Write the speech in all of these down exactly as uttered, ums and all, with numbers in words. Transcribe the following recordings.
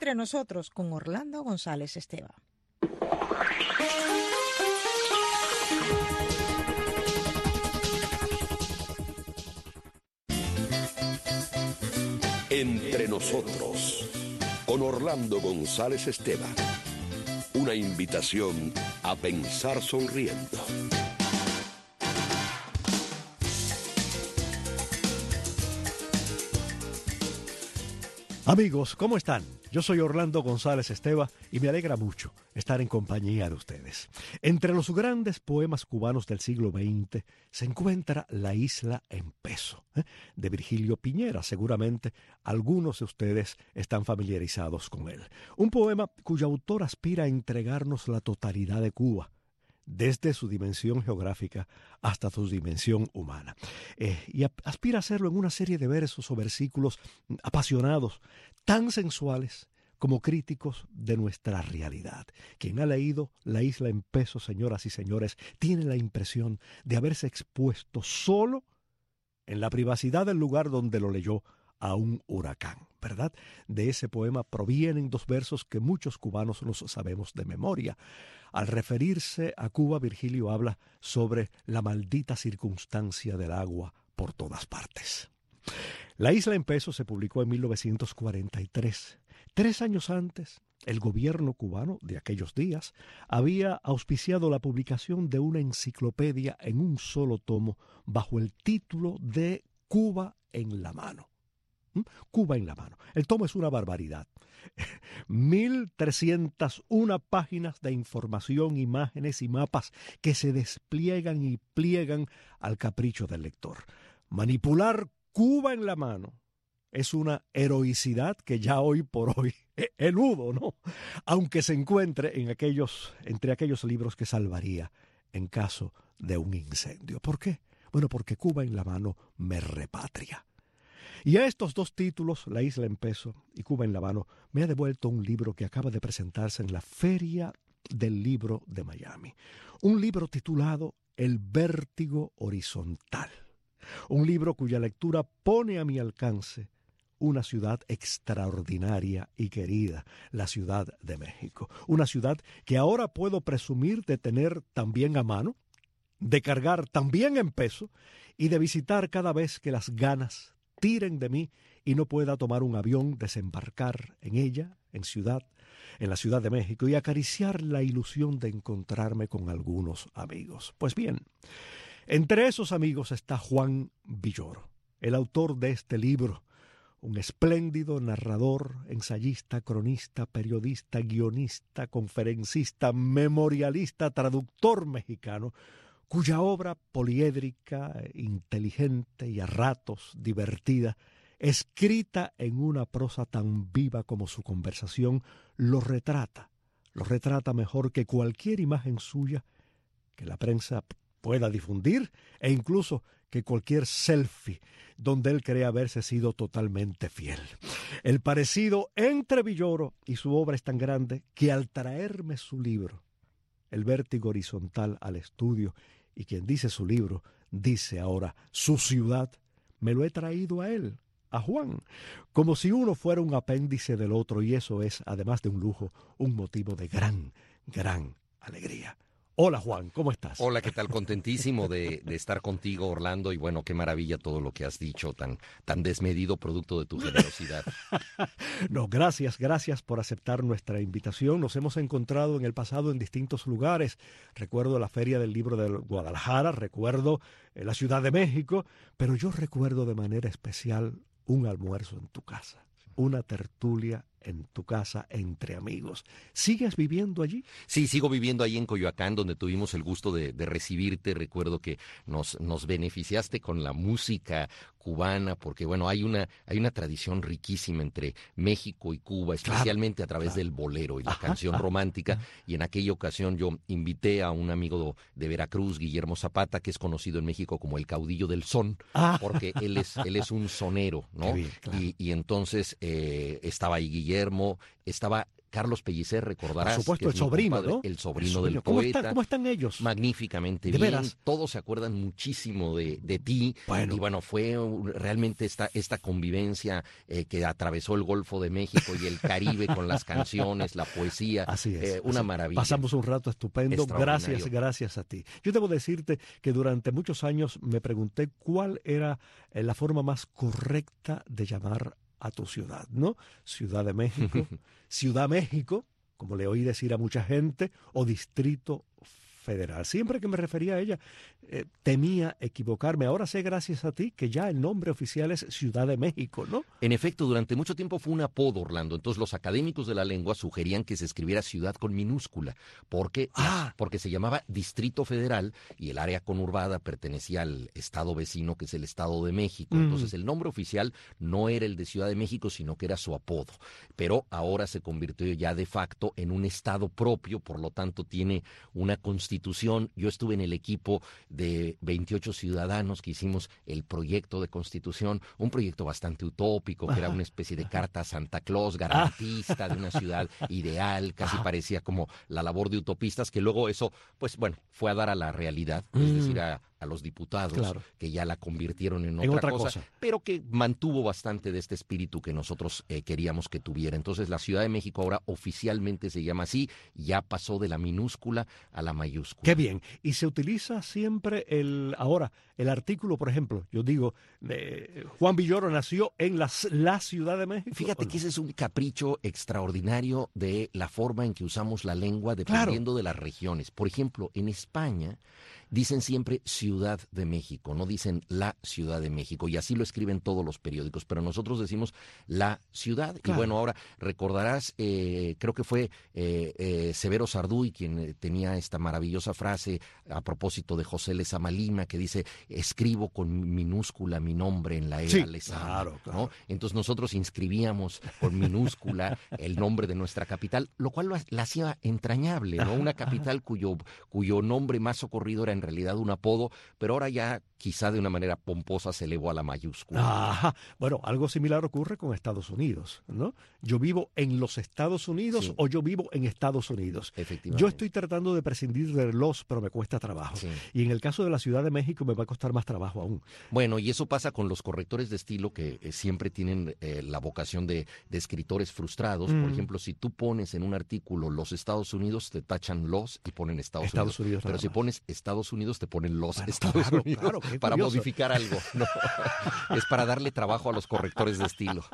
Entre Nosotros con Orlando González Esteban. Entre Nosotros, con Orlando González Esteban. Una invitación a pensar sonriendo. Amigos, ¿cómo están? Yo soy Orlando González Esteban y me alegra mucho estar en compañía de ustedes. Entre los grandes poemas cubanos del siglo veinte se encuentra La isla en peso, ¿eh? de Virgilio Piñera. Seguramente algunos de ustedes están familiarizados con él. Un poema cuyo autor aspira a entregarnos la totalidad de Cuba, desde su dimensión geográfica hasta su dimensión humana. Eh, y aspira a hacerlo en una serie de versos o versículos apasionados, tan sensuales como críticos de nuestra realidad. Quien ha leído La isla en peso, señoras y señores, tiene la impresión de haberse expuesto solo en la privacidad del lugar donde lo leyó a un huracán, ¿verdad? De ese poema provienen dos versos que muchos cubanos los sabemos de memoria. Al referirse a Cuba, Virgilio habla sobre la maldita circunstancia del agua por todas partes. La isla en peso se publicó en mil novecientos cuarenta y tres. Tres años antes, el gobierno cubano de aquellos días había auspiciado la publicación de una enciclopedia en un solo tomo bajo el título de Cuba en la mano. Cuba en la mano. El tomo es una barbaridad. mil trescientas una páginas de información, imágenes y mapas que se despliegan y pliegan al capricho del lector. Manipular Cuba en la mano es una heroicidad que ya hoy por hoy eludo, ¿no? Aunque se encuentre en aquellos, entre aquellos libros que salvaría en caso de un incendio. ¿Por qué? Bueno, porque Cuba en la mano me repatria. Y a estos dos títulos, La isla en peso y Cuba en la mano, me ha devuelto un libro que acaba de presentarse en la Feria del Libro de Miami. Un libro titulado El vértigo horizontal. Un libro cuya lectura pone a mi alcance una ciudad extraordinaria y querida, la Ciudad de México. Una ciudad que ahora puedo presumir de tener también a mano, de cargar también en peso y de visitar cada vez que las ganas tiren de mí y no pueda tomar un avión, desembarcar en ella, en ciudad, en la Ciudad de México y acariciar la ilusión de encontrarme con algunos amigos. Pues bien, entre esos amigos está Juan Villoro, el autor de este libro, un espléndido narrador, ensayista, cronista, periodista, guionista, conferencista, memorialista, traductor mexicano, cuya obra poliédrica, inteligente y a ratos divertida, escrita en una prosa tan viva como su conversación, lo retrata, lo retrata mejor que cualquier imagen suya que la prensa pueda difundir e incluso que cualquier selfie donde él cree haberse sido totalmente fiel. El parecido entre Villoro y su obra es tan grande que al traerme su libro, El vértigo horizontal, al estudio, y quien dice su libro, dice ahora su ciudad, me lo he traído a él, a Juan, como si uno fuera un apéndice del otro, y eso es, además de un lujo, un motivo de gran, gran alegría. Hola Juan, ¿cómo estás? Hola, ¿qué tal? Contentísimo de, de estar contigo, Orlando, y bueno, qué maravilla todo lo que has dicho, tan, tan desmedido, producto de tu generosidad. No, gracias, gracias por aceptar nuestra invitación. Nos hemos encontrado en el pasado en distintos lugares. Recuerdo la Feria del Libro de Guadalajara, recuerdo eh, la Ciudad de México, pero yo recuerdo de manera especial un almuerzo en tu casa, una tertulia en tu casa entre amigos. ¿Sigues viviendo allí? Sí, sigo viviendo ahí en Coyoacán, donde tuvimos el gusto de, de recibirte. Recuerdo que nos, nos beneficiaste con la música cubana, porque bueno, hay una, hay una tradición riquísima entre México y Cuba, especialmente claro, a través claro. del bolero y la ajá, canción ajá, romántica, ajá. y en aquella ocasión yo invité a un amigo de Veracruz, Guillermo Zapata, que es conocido en México como el caudillo del son, ah. porque él es, él es un sonero, ¿no? Bien, claro. y, y entonces eh, estaba ahí Guillermo, estaba Carlos Pellicer, recordarás. Por supuesto, que el es mi sobrino, compadre, ¿no? El sobrino El del sobrino. ¿Cómo poeta. están, ¿Cómo están ellos? Magníficamente ¿De bien. veras? Todos se acuerdan muchísimo de, de ti. Bueno. Y bueno, fue un- realmente esta, esta convivencia eh, que atravesó el Golfo de México y el Caribe con las canciones, la poesía. Así es. eh, una así. maravilla. Pasamos un rato estupendo. Gracias, Extraordinario. gracias a ti. Yo debo decirte que durante muchos años me pregunté cuál era eh, la forma más correcta de llamar a tu ciudad, ¿no? Ciudad de México, Ciudad México, como le oí decir a mucha gente, o Distrito Federal. Siempre que me refería a ella, eh, temía equivocarme. Ahora sé, gracias a ti, que ya el nombre oficial es Ciudad de México, ¿no? En efecto, durante mucho tiempo fue un apodo, Orlando. Entonces los académicos de la lengua sugerían que se escribiera ciudad con minúscula, porque, Ah. porque se llamaba Distrito Federal y el área conurbada pertenecía al estado vecino, que es el Estado de México. Mm. Entonces el nombre oficial no era el de Ciudad de México, sino que era su apodo. Pero ahora se convirtió ya de facto en un estado propio, por lo tanto tiene una constitución. Yo estuve en el equipo de veintiocho ciudadanos que hicimos el proyecto de constitución, un proyecto bastante utópico, que era una especie de carta a Santa Claus, garantista de una ciudad ideal, casi parecía como la labor de utopistas, que luego eso, pues bueno, fue a dar a la realidad, es Mm. decir, a, a los diputados, Claro. que ya la convirtieron en otra, En otra cosa, cosa. pero que mantuvo bastante de este espíritu que nosotros eh, queríamos que tuviera. Entonces la Ciudad de México ahora oficialmente se llama así, ya pasó de la minúscula a la mayúscula. Qué bien. Y se utiliza siempre el, ahora, el artículo, por ejemplo, yo digo, eh, Juan Villoro nació en la, la Ciudad de México. Fíjate ¿o no? que ese es un capricho extraordinario de la forma en que usamos la lengua dependiendo Claro. de las regiones. Por ejemplo, en España dicen siempre Ciudad de México, no dicen la Ciudad de México, y así lo escriben todos los periódicos, pero nosotros decimos la ciudad. Claro. Y bueno, ahora recordarás, eh, creo que fue eh, eh, Severo Sarduy quien eh, tenía esta maravillosa frase a propósito de José Lezama Lima, que dice, escribo con minúscula mi nombre en la era Sí, Lezama, claro, claro. ¿no? Entonces nosotros inscribíamos con minúscula el nombre de nuestra capital, lo cual lo, la hacía entrañable, ¿no? Una capital cuyo, cuyo nombre más socorrido era en realidad un apodo, pero ahora ya quizá de una manera pomposa se elevó a la mayúscula. Ajá. Bueno, algo similar ocurre con Estados Unidos, ¿no? Yo vivo en los Estados Unidos Sí. o yo vivo en Estados Unidos. Efectivamente. Yo estoy tratando de prescindir de los, pero me cuesta trabajo. Sí. Y en el caso de la Ciudad de México me va a costar más trabajo aún. Bueno, y eso pasa con los correctores de estilo que eh, siempre tienen eh, la vocación de, de escritores frustrados. Mm. Por ejemplo, si tú pones en un artículo los Estados Unidos, te tachan los y ponen Estados, Estados Unidos Pero nada si más. pones Estados Unidos, te ponen los Bueno, Estados claro, Unidos claro, qué para curioso. modificar algo. ¿no? Es para darle trabajo a los correctores de estilo.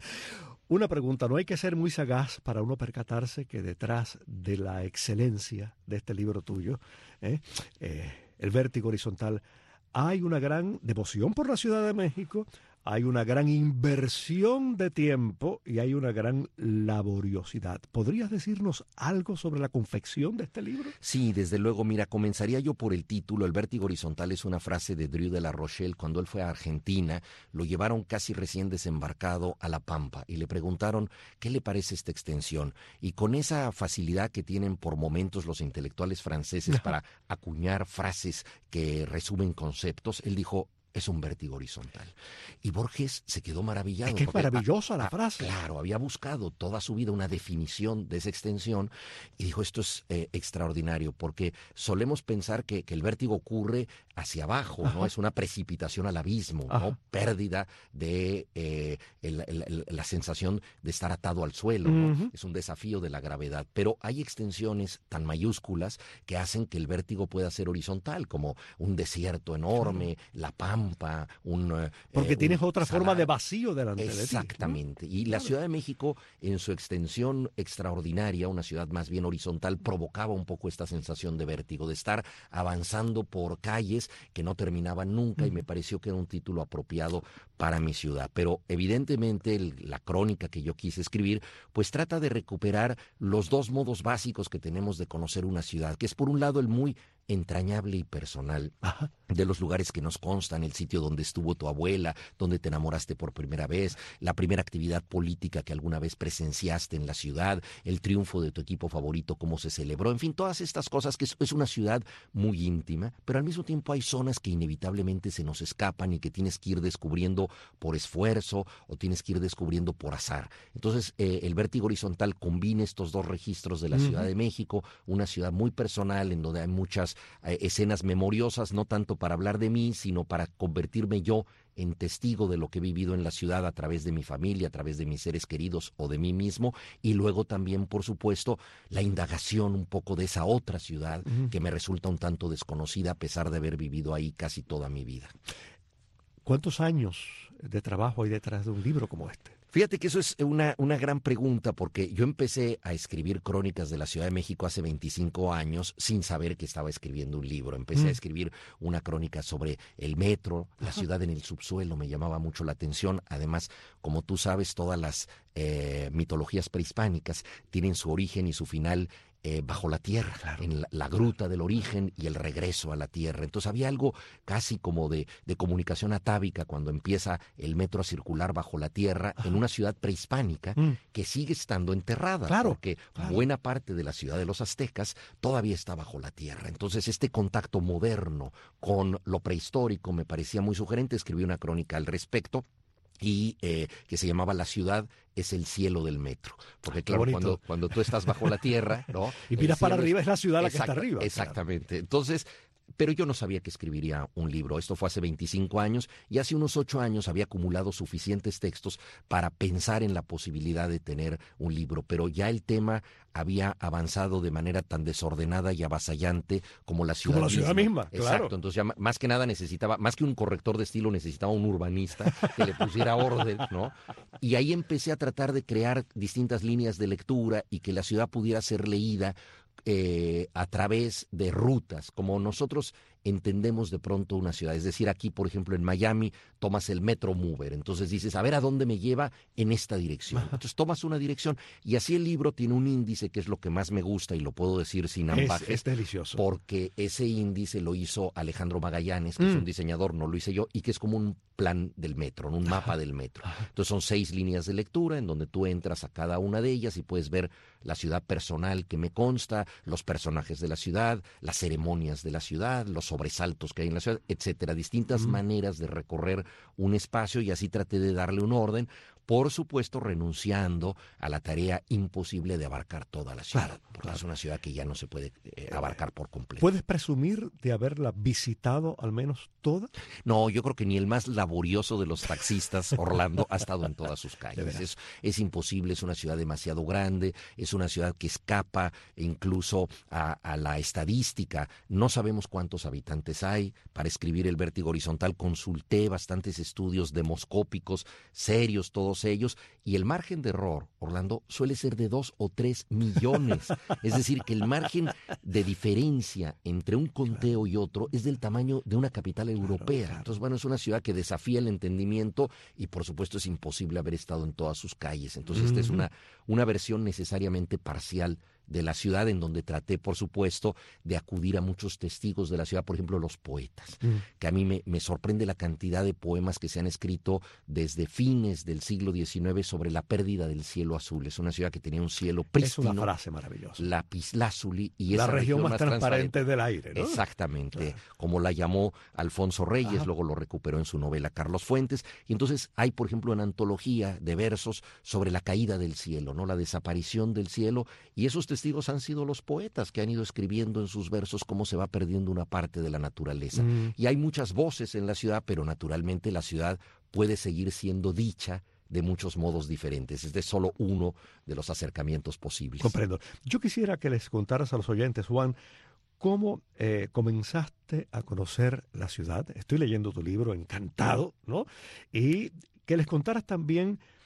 Una pregunta, ¿no hay que ser muy sagaz para uno percatarse que detrás de la excelencia de este libro tuyo, eh, eh, El Vértigo Horizontal, hay una gran devoción por la Ciudad de México, hay una gran inversión de tiempo y hay una gran laboriosidad? ¿Podrías decirnos algo sobre la confección de este libro? Sí, desde luego. Mira, comenzaría yo por el título. El vértigo horizontal es una frase de Drew de la Rochelle. Cuando él fue a Argentina, lo llevaron casi recién desembarcado a La Pampa y le preguntaron qué le parece esta extensión. Y con esa facilidad que tienen por momentos los intelectuales franceses para acuñar frases que resumen conceptos, él dijo, es un vértigo horizontal. Y Borges se quedó maravillado. Es que es porque, maravillosa la ah, frase. Claro, había buscado toda su vida una definición de esa extensión y dijo, esto es eh, extraordinario, porque solemos pensar que, que el vértigo ocurre hacia abajo, Ajá. ¿no? Es una precipitación al abismo, Ajá. ¿no? Pérdida de eh, el- el- el- la sensación de estar atado al suelo, ¿no? Ujú. Es un desafío de la gravedad. Pero hay extensiones tan mayúsculas que hacen que el vértigo pueda ser horizontal, como un desierto enorme, la pampa, un... eh, Porque eh, tienes un otra forma salar. de vacío delante de ti. Exactamente. Y la Claro. Ciudad de México, en su extensión extraordinaria, una ciudad más bien horizontal, provocaba un poco esta sensación de vértigo, de estar avanzando por calles que no terminaban nunca, y me pareció que era un título apropiado para mi ciudad. Pero evidentemente el- la crónica que yo quise escribir, pues trata de recuperar los dos modos básicos que tenemos de conocer una ciudad, que es por un lado el muy entrañable y personal Ajá. de los lugares que nos constan, el sitio donde estuvo tu abuela, donde te enamoraste por primera vez, la primera actividad política que alguna vez presenciaste en la ciudad, el triunfo de tu equipo favorito, cómo se celebró, en fin, todas estas cosas que es, es una ciudad muy íntima, pero al mismo tiempo hay zonas que inevitablemente se nos escapan y que tienes que ir descubriendo por esfuerzo o tienes que ir descubriendo por azar. Entonces, eh, el Vértigo Horizontal combina estos dos registros de la uh-huh. Ciudad de México, una ciudad muy personal en donde hay muchas eh, escenas memoriosas, no tanto para hablar de mí, sino para convertirme yo en testigo de lo que he vivido en la ciudad a través de mi familia, a través de mis seres queridos o de mí mismo, y luego también, por supuesto, la indagación un poco de esa otra ciudad uh-huh. que me resulta un tanto desconocida a pesar de haber vivido ahí casi toda mi vida. ¿Cuántos años de trabajo hay detrás de un libro como este? Fíjate que eso es una, una gran pregunta, porque yo empecé a escribir crónicas de la Ciudad de México hace veinticinco años sin saber que estaba escribiendo un libro. Empecé mm. a escribir una crónica sobre el metro, la Ajá. ciudad en el subsuelo, me llamaba mucho la atención. Además, como tú sabes, todas las eh, mitologías prehispánicas tienen su origen y su final Eh, bajo la tierra, claro, en la, la gruta del origen y el regreso a la tierra. Entonces había algo casi como de, de comunicación atávica cuando empieza el metro a circular bajo la tierra Ajá. en una ciudad prehispánica mm. que sigue estando enterrada, claro, porque claro. buena parte de la ciudad de los aztecas todavía está bajo la tierra. Entonces este contacto moderno con lo prehistórico me parecía muy sugerente. Escribí una crónica al respecto y eh, que se llamaba La ciudad es el cielo del metro, porque claro, cuando, cuando tú estás bajo la tierra, ¿no? Y miras para arriba, es la ciudad la Exact, que está arriba. Exactamente, claro. Entonces, pero yo no sabía que escribiría un libro. Esto fue hace veinticinco años y hace unos ocho años había acumulado suficientes textos para pensar en la posibilidad de tener un libro, pero ya el tema había avanzado de manera tan desordenada y avasallante como la ciudad como la misma. ciudad misma, Exacto, claro. Entonces ya más que nada necesitaba, más que un corrector de estilo, necesitaba un urbanista que le pusiera orden, ¿no? Y ahí empecé a tratar de crear distintas líneas de lectura y que la ciudad pudiera ser leída Eh, a través de rutas, como nosotros entendemos de pronto una ciudad. Es decir, aquí, por ejemplo, en Miami, tomas el Metro Mover. Entonces dices, a ver, ¿a dónde me lleva en esta dirección? Entonces tomas una dirección y así el libro tiene un índice que es lo que más me gusta y lo puedo decir sin ambajes. Es, es delicioso. Porque ese índice lo hizo Alejandro Magallanes, que mm. es un diseñador, no lo hice yo, y que es como un plan del metro, un mapa del metro. Entonces son seis líneas de lectura en donde tú entras a cada una de ellas y puedes ver la ciudad personal que me consta, los personajes de la ciudad, las ceremonias de la ciudad, los sobresaltos que hay en la ciudad, etcétera. Distintas mm. maneras de recorrer un espacio y así traté de darle un orden, por supuesto renunciando a la tarea imposible de abarcar toda la ciudad, claro, porque claro. es una ciudad que ya no se puede eh, abarcar por completo. ¿Puedes presumir de haberla visitado al menos toda? No, yo creo que ni el más laborioso de los taxistas, Orlando, ha estado en todas sus calles. Es, es imposible, es una ciudad demasiado grande, es una ciudad que escapa incluso a, a la estadística. No sabemos cuántos habitantes hay. Para escribir El Vértigo Horizontal consulté bastantes estudios demoscópicos, serios todos ellos, y el margen de error, Orlando, suele ser de dos o tres millones. Es decir, que el margen de diferencia entre un conteo y otro es del tamaño de una capital europea. Claro, claro. Entonces, bueno, es una ciudad que desafía el entendimiento y, por supuesto, es imposible haber estado en todas sus calles. Entonces, esta mm. es una, una versión necesariamente parcial de la ciudad, en donde traté, por supuesto, de acudir a muchos testigos de la ciudad, por ejemplo, los poetas, mm. que a mí me, me sorprende la cantidad de poemas que se han escrito desde fines del siglo diecinueve sobre la pérdida del cielo azul. Es una ciudad que tenía un cielo prístino. Es una frase maravillosa. Lapislázuli, y la esa región, región más, más transparente, transparente del aire, ¿no? Exactamente, claro. Como la llamó Alfonso Reyes, Ajá. luego lo recuperó en su novela Carlos Fuentes, y entonces hay, por ejemplo, una antología de versos sobre la caída del cielo, ¿no? La desaparición del cielo, y esos testigos han sido los poetas que han ido escribiendo en sus versos cómo se va perdiendo una parte de la naturaleza. Mm. Y hay muchas voces en la ciudad, pero naturalmente la ciudad puede seguir siendo dicha de muchos modos diferentes. Este es solo uno de los acercamientos posibles. Comprendo. Yo quisiera que les contaras a los oyentes, Juan, cómo eh, comenzaste a conocer la ciudad. Estoy leyendo tu libro, encantado, ¿no? Y que les contaras también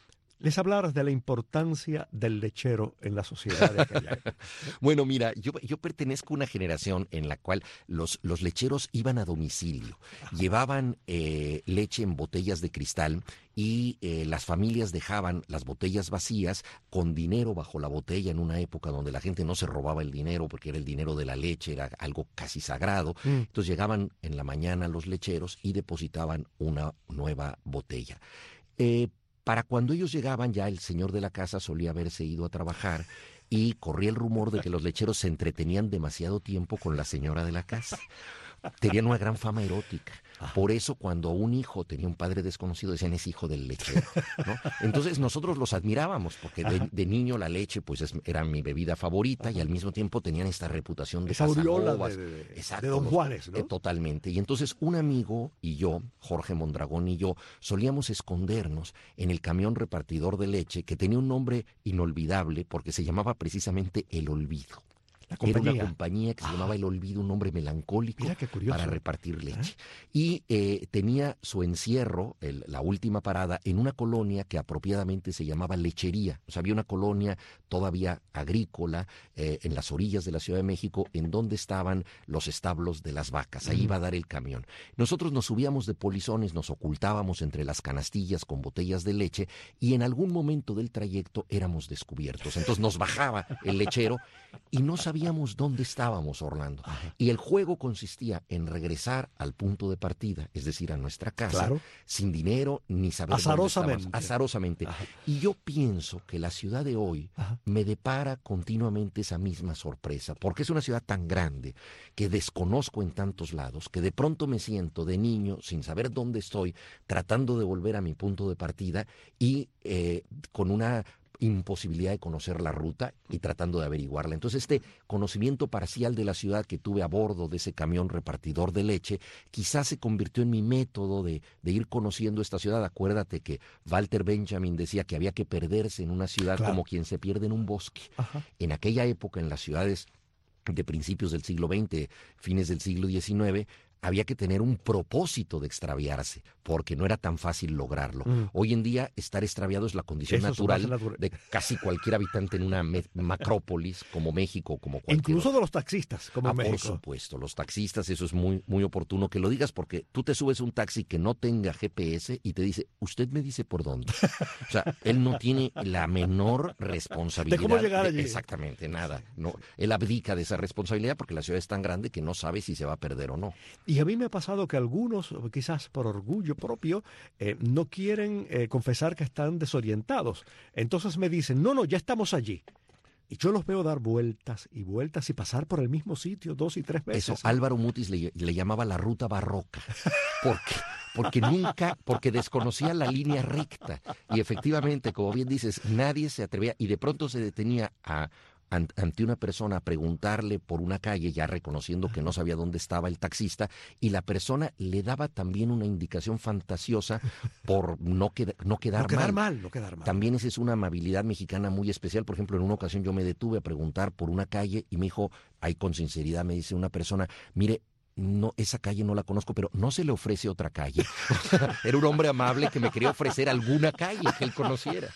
les hablaras de la importancia del lechero en la sociedad de aquella época. Bueno, mira, yo, yo pertenezco a una generación en la cual los, los lecheros iban a domicilio, llevaban eh, leche en botellas de cristal y eh, las familias dejaban las botellas vacías con dinero bajo la botella en una época donde la gente no se robaba el dinero porque era el dinero de la leche, era algo casi sagrado. Mm. Entonces llegaban en la mañana los lecheros y depositaban una nueva botella. Eh, Para cuando ellos llegaban, ya el señor de la casa solía haberse ido a trabajar y corría el rumor de que los lecheros se entretenían demasiado tiempo con la señora de la casa. Tenían una gran fama erótica. Por eso, cuando un hijo tenía un padre desconocido, decían, es hijo del lechero, ¿no? Entonces, nosotros los admirábamos, porque de, de niño la leche pues es, era mi bebida favorita. Ajá. Y al mismo tiempo tenían esta reputación de esa aureola de, de, de Don Juanes, ¿no? Eh, totalmente. Y entonces, un amigo y yo, Jorge Mondragón y yo, solíamos escondernos en el camión repartidor de leche, que tenía un nombre inolvidable, porque se llamaba precisamente El Olvido. Era una compañía que se ah. llamaba El Olvido, un nombre melancólico para repartir leche. ¿Eh? Y eh, tenía su encierro, el, la última parada, en una colonia que apropiadamente se llamaba Lechería. O sea, había una colonia todavía agrícola eh, en las orillas de la Ciudad de México, en donde estaban los establos de las vacas. Ahí mm. iba a dar el camión. Nosotros nos subíamos de polizones, nos ocultábamos entre las canastillas con botellas de leche y en algún momento del trayecto éramos descubiertos. Entonces nos bajaba el lechero y no sabíamos dónde estábamos, Orlando. Ajá. Y el juego consistía en regresar al punto de partida, es decir, a nuestra casa, claro. sin dinero ni saber azarosamente. dónde estábamos. Azarosamente. Ajá. Y yo pienso que la ciudad de hoy Ajá. me depara continuamente esa misma sorpresa, porque es una ciudad tan grande que desconozco en tantos lados, que de pronto me siento de niño, sin saber dónde estoy, tratando de volver a mi punto de partida y eh, con una imposibilidad de conocer la ruta y tratando de averiguarla. Entonces, este conocimiento parcial de la ciudad que tuve a bordo de ese camión repartidor de leche, quizás se convirtió en mi método de, de ir conociendo esta ciudad. Acuérdate que Walter Benjamin decía que había que perderse en una ciudad claro. como quien se pierde en un bosque. Ajá. En aquella época, en las ciudades de principios del siglo veinte, fines del siglo diecinueve, había que tener un propósito de extraviarse, porque no era tan fácil lograrlo. Mm. Hoy en día, estar extraviado es la condición Eso natural natura. de casi cualquier habitante en una macrópolis como México, como cualquier Incluso otro. de los taxistas, como ah, en México. Por supuesto, los taxistas, eso es muy, muy oportuno que lo digas, porque tú te subes a un taxi que no tenga G P S y te dice, usted me dice por dónde. O sea, él no tiene la menor responsabilidad. ¿De cómo llegar allí? De, exactamente, nada. No, él abdica de esa responsabilidad porque la ciudad es tan grande que no sabe si se va a perder o no. Y a mí me ha pasado que algunos, quizás por orgullo propio, eh, no quieren eh, confesar que están desorientados. Entonces me dicen, no, no, ya estamos allí. Y yo los veo dar vueltas y vueltas y pasar por el mismo sitio dos y tres veces. Eso, Álvaro Mutis le, le llamaba la ruta barroca. ¿Por qué? Porque nunca, porque desconocía la línea recta. Y efectivamente, como bien dices, nadie se atrevía y de pronto se detenía a... ante una persona a preguntarle por una calle, ya reconociendo que no sabía dónde estaba el taxista, y la persona le daba también una indicación fantasiosa por no, queda, no quedar, no quedar mal. mal. No quedar mal. También esa es una amabilidad mexicana muy especial. Por ejemplo, en una ocasión yo me detuve a preguntar por una calle y me dijo, ahí con sinceridad me dice una persona, mire, no, esa calle no la conozco, pero no se le ofrece otra calle. Era un hombre amable que me quería ofrecer alguna calle que él conociera.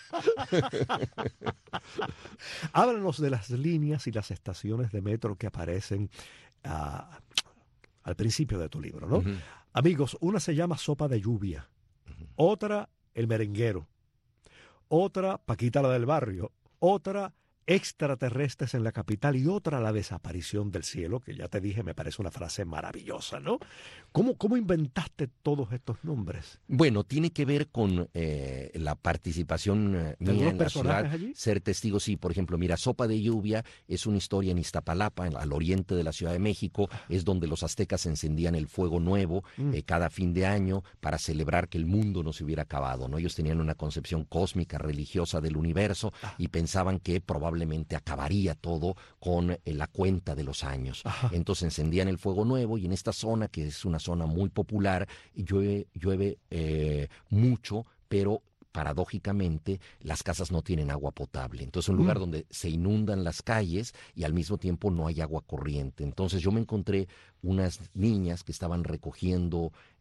Háblanos de las líneas y las estaciones de metro que aparecen uh, al principio de tu libro, ¿no? Uh-huh. Amigos, una se llama Sopa de Lluvia, uh-huh. otra El Merenguero, otra Paquita la del Barrio, otra Extraterrestres en la Capital y otra La Desaparición del Cielo, que ya te dije, me parece una frase maravillosa, ¿no? ¿Cómo, cómo inventaste todos estos nombres? Bueno, tiene que ver con eh, la participación eh, mía en la ciudad, allí? Ser testigo, sí. Por ejemplo, mira, Sopa de Lluvia es una historia en Iztapalapa, en, al oriente de la Ciudad de México, es donde los aztecas encendían el fuego nuevo mm. eh, cada fin de año para celebrar que el mundo no se hubiera acabado, ¿no? Ellos tenían una concepción cósmica, religiosa del universo ah. y pensaban que probablemente acabaría todo con eh, la cuenta de los años. Ajá. Entonces encendían el fuego nuevo y en esta zona, que es una zona muy popular, llueve, llueve eh, mucho, pero paradójicamente las casas no tienen agua potable. Entonces es un lugar mm. donde se inundan las calles y al mismo tiempo no hay agua corriente. Entonces yo me encontré unas niñas que estaban recogiendo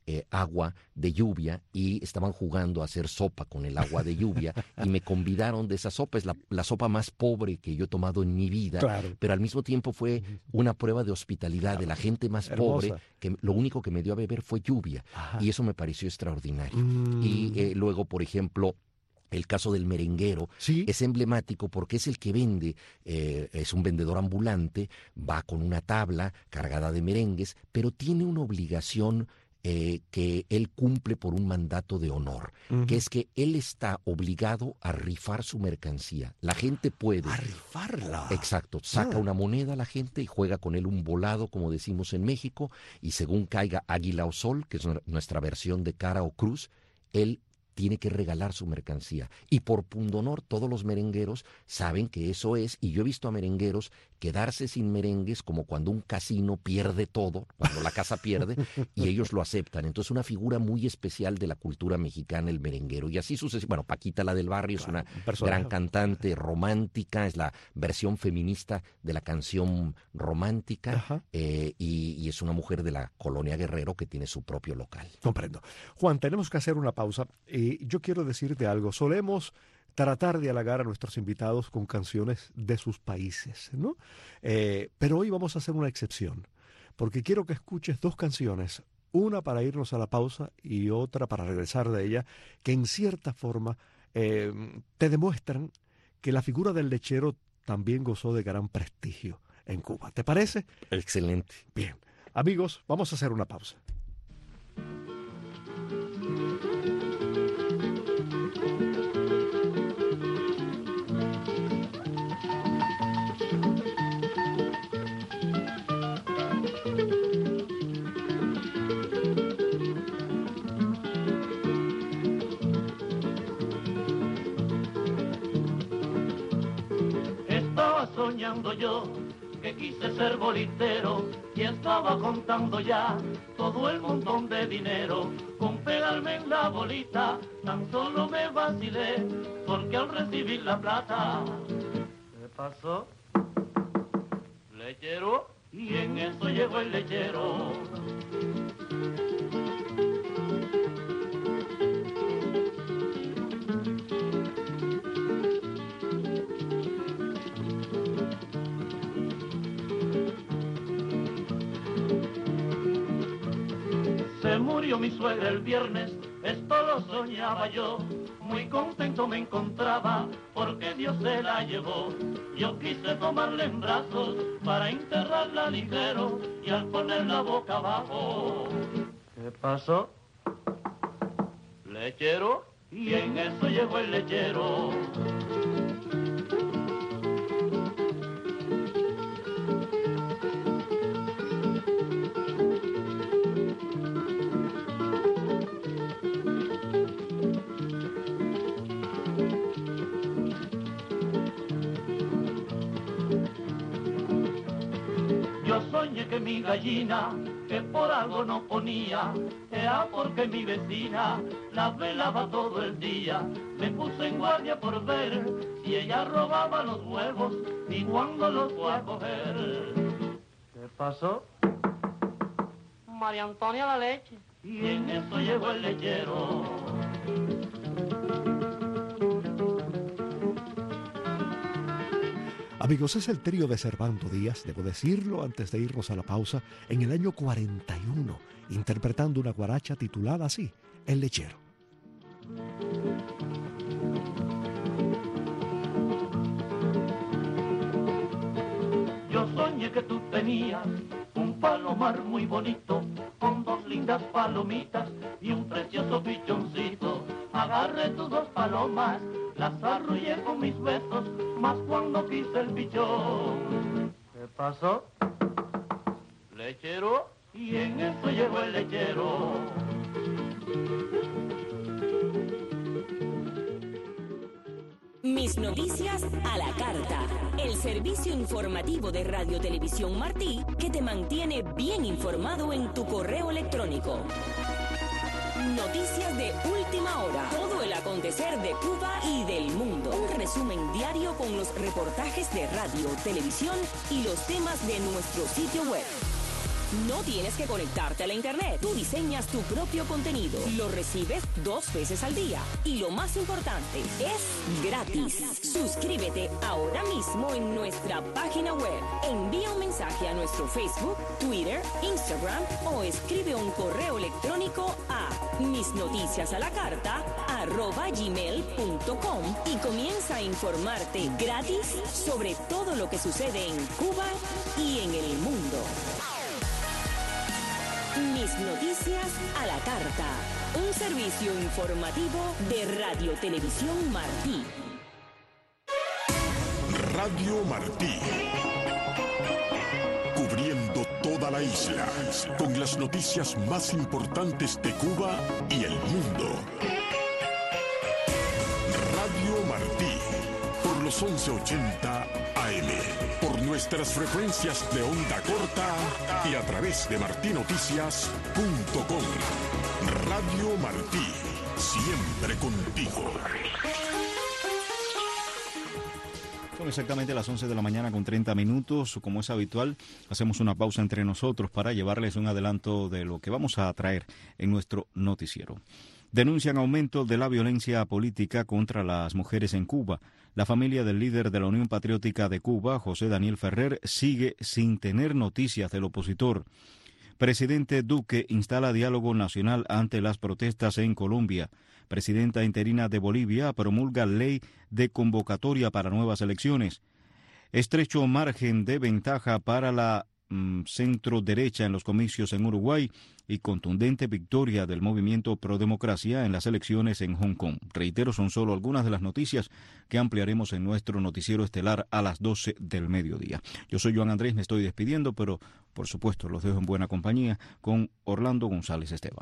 eh, agua de lluvia y estaban jugando a hacer sopa con el agua de lluvia y me convidaron de esa sopa. Es la, la sopa más pobre que yo he tomado en mi vida, Claro. pero al mismo tiempo fue una prueba de hospitalidad de la gente más Hermosa. pobre, que lo único que me dio a beber fue lluvia. Ajá. Y eso me pareció extraordinario. Mm. Y eh, luego, por ejemplo, el caso del merenguero Sí. es emblemático porque es el que vende, eh, es un vendedor ambulante, va con una tabla cargada de merengues, pero tiene una obligación eh, que él cumple por un mandato de honor, Ujú. que es que él está obligado a rifar su mercancía. La gente puede... A rifarla. Exacto, saca Ah. una moneda a la gente y juega con él un volado, como decimos en México, y según caiga águila o sol, que es nu- nuestra versión de cara o cruz, él tiene que regalar su mercancía. Y por pundonor, todos los merengueros saben que eso es, y yo he visto a merengueros quedarse sin merengues como cuando un casino pierde todo, cuando la casa pierde, y ellos lo aceptan. Entonces, una figura muy especial de la cultura mexicana, el merenguero. Y así sucesivamente. Bueno, Paquita la del Barrio Claro, es un una personaje. gran cantante romántica, es la versión feminista de la canción romántica, Ajá. eh, y, y es una mujer de la colonia Guerrero que tiene su propio local. Comprendo. Juan, tenemos que hacer una pausa. Y yo quiero decirte algo. Solemos tratar de halagar a nuestros invitados con canciones de sus países, ¿no? Eh, pero hoy vamos a hacer una excepción, porque quiero que escuches dos canciones, una para irnos a la pausa y otra para regresar de ella, que en cierta forma eh, te demuestran que la figura del lechero también gozó de gran prestigio en Cuba. ¿Te parece? Excelente. Bien. Amigos, vamos a hacer una pausa. Estaba soñando yo que quise ser bolitero y estaba contando ya todo el montón de dinero. Con pegarme en la bolita tan solo me vacilé porque al recibir la plata, ¿qué pasó? Lechero, y en eso llegó el lechero. Se murió mi suegra el viernes, esto lo soñaba yo. Muy contento me encontraba porque Dios se la llevó. Yo quise tomarla en brazos para enterrarla ligero y al poner la boca abajo, ¿qué pasó? Lechero, y en eso llegó el lechero. Yo soñé que mi gallina, que por algo no ponía, era porque mi vecina la velaba todo el día. Me puse en guardia por ver si ella robaba los huevos y cuando los fue a coger. ¿Qué pasó? María Antonia la leche. Y en eso llegó el lechero. Amigos, es el trío de Servando Díaz, debo decirlo antes de irnos a la pausa, en el año cuarenta y uno, interpretando una guaracha titulada así, El Lechero. Yo soñé que tú tenías un palomar muy bonito, con dos lindas palomitas y un precioso pichoncito. Agarré tus dos palomas, las arrullé con mis besos, mas cuando quise el pichón, ¿qué pasó? Lechero, y en eso llegó el lechero. Mis noticias a la carta. El servicio informativo de Radio Televisión Martí que te mantiene bien informado en tu correo electrónico. Noticias de última hora. Todo el acontecer de Cuba y del mundo. Un resumen diario con los reportajes de radio, televisión y los temas de nuestro sitio web. No tienes que conectarte a la internet. Tú diseñas tu propio contenido. Lo recibes dos veces al día. Y lo más importante, es gratis. Suscríbete ahora mismo en nuestra página web. Envía un mensaje a nuestro Facebook, Twitter, Instagram o escribe un correo electrónico a misnoticiasalacarta arroba gmail punto com y comienza a informarte gratis sobre todo lo que sucede en Cuba y en el mundo. Mis Noticias a la Carta, un servicio informativo de Radio Televisión Martí. Radio Martí. Cubriendo toda la isla, con las noticias más importantes de Cuba y el mundo. Radio Martí, por los once ochenta A M, por nuestras frecuencias de onda corta y a través de martí noticias punto com. Radio Martí, siempre contigo. Son exactamente las once de la mañana con treinta minutos. Como es habitual, hacemos una pausa entre nosotros para llevarles un adelanto de lo que vamos a traer en nuestro noticiero. Denuncian aumento de la violencia política contra las mujeres en Cuba. La familia del líder de la Unión Patriótica de Cuba, José Daniel Ferrer, sigue sin tener noticias del opositor. Presidente Duque instala diálogo nacional ante las protestas en Colombia. Presidenta interina de Bolivia promulga ley de convocatoria para nuevas elecciones. Estrecho margen de ventaja para la mm, centro derecha en los comicios en Uruguay y contundente victoria del movimiento pro democracia en las elecciones en Hong Kong. Reitero, son solo algunas de las noticias que ampliaremos en nuestro noticiero estelar a las doce del mediodía. Yo soy Joan Andrés, me estoy despidiendo, pero por supuesto los dejo en buena compañía con Orlando González Esteva.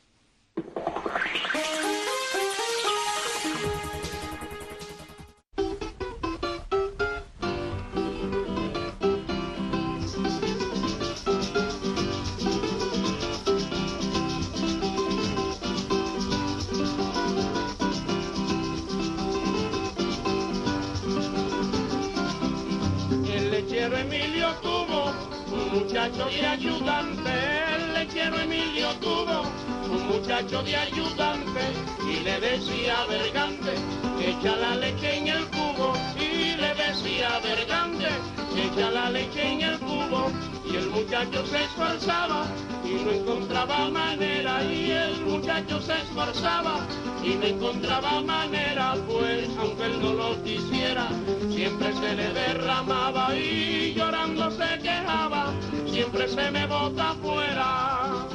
Muchacho de ayudante, el lechero Emilio tuvo un muchacho de ayudante y le decía a Bergante, echa la leche en el cubo, y le decía a Bergante, echa la leche en el cubo, y el muchacho se esforzaba y no encontraba manera, y el muchacho se esforzaba y no encontraba manera, pues aunque él no lo quisiera, siempre se le derramaba y llorando se quejaba, siempre se me bota afuera.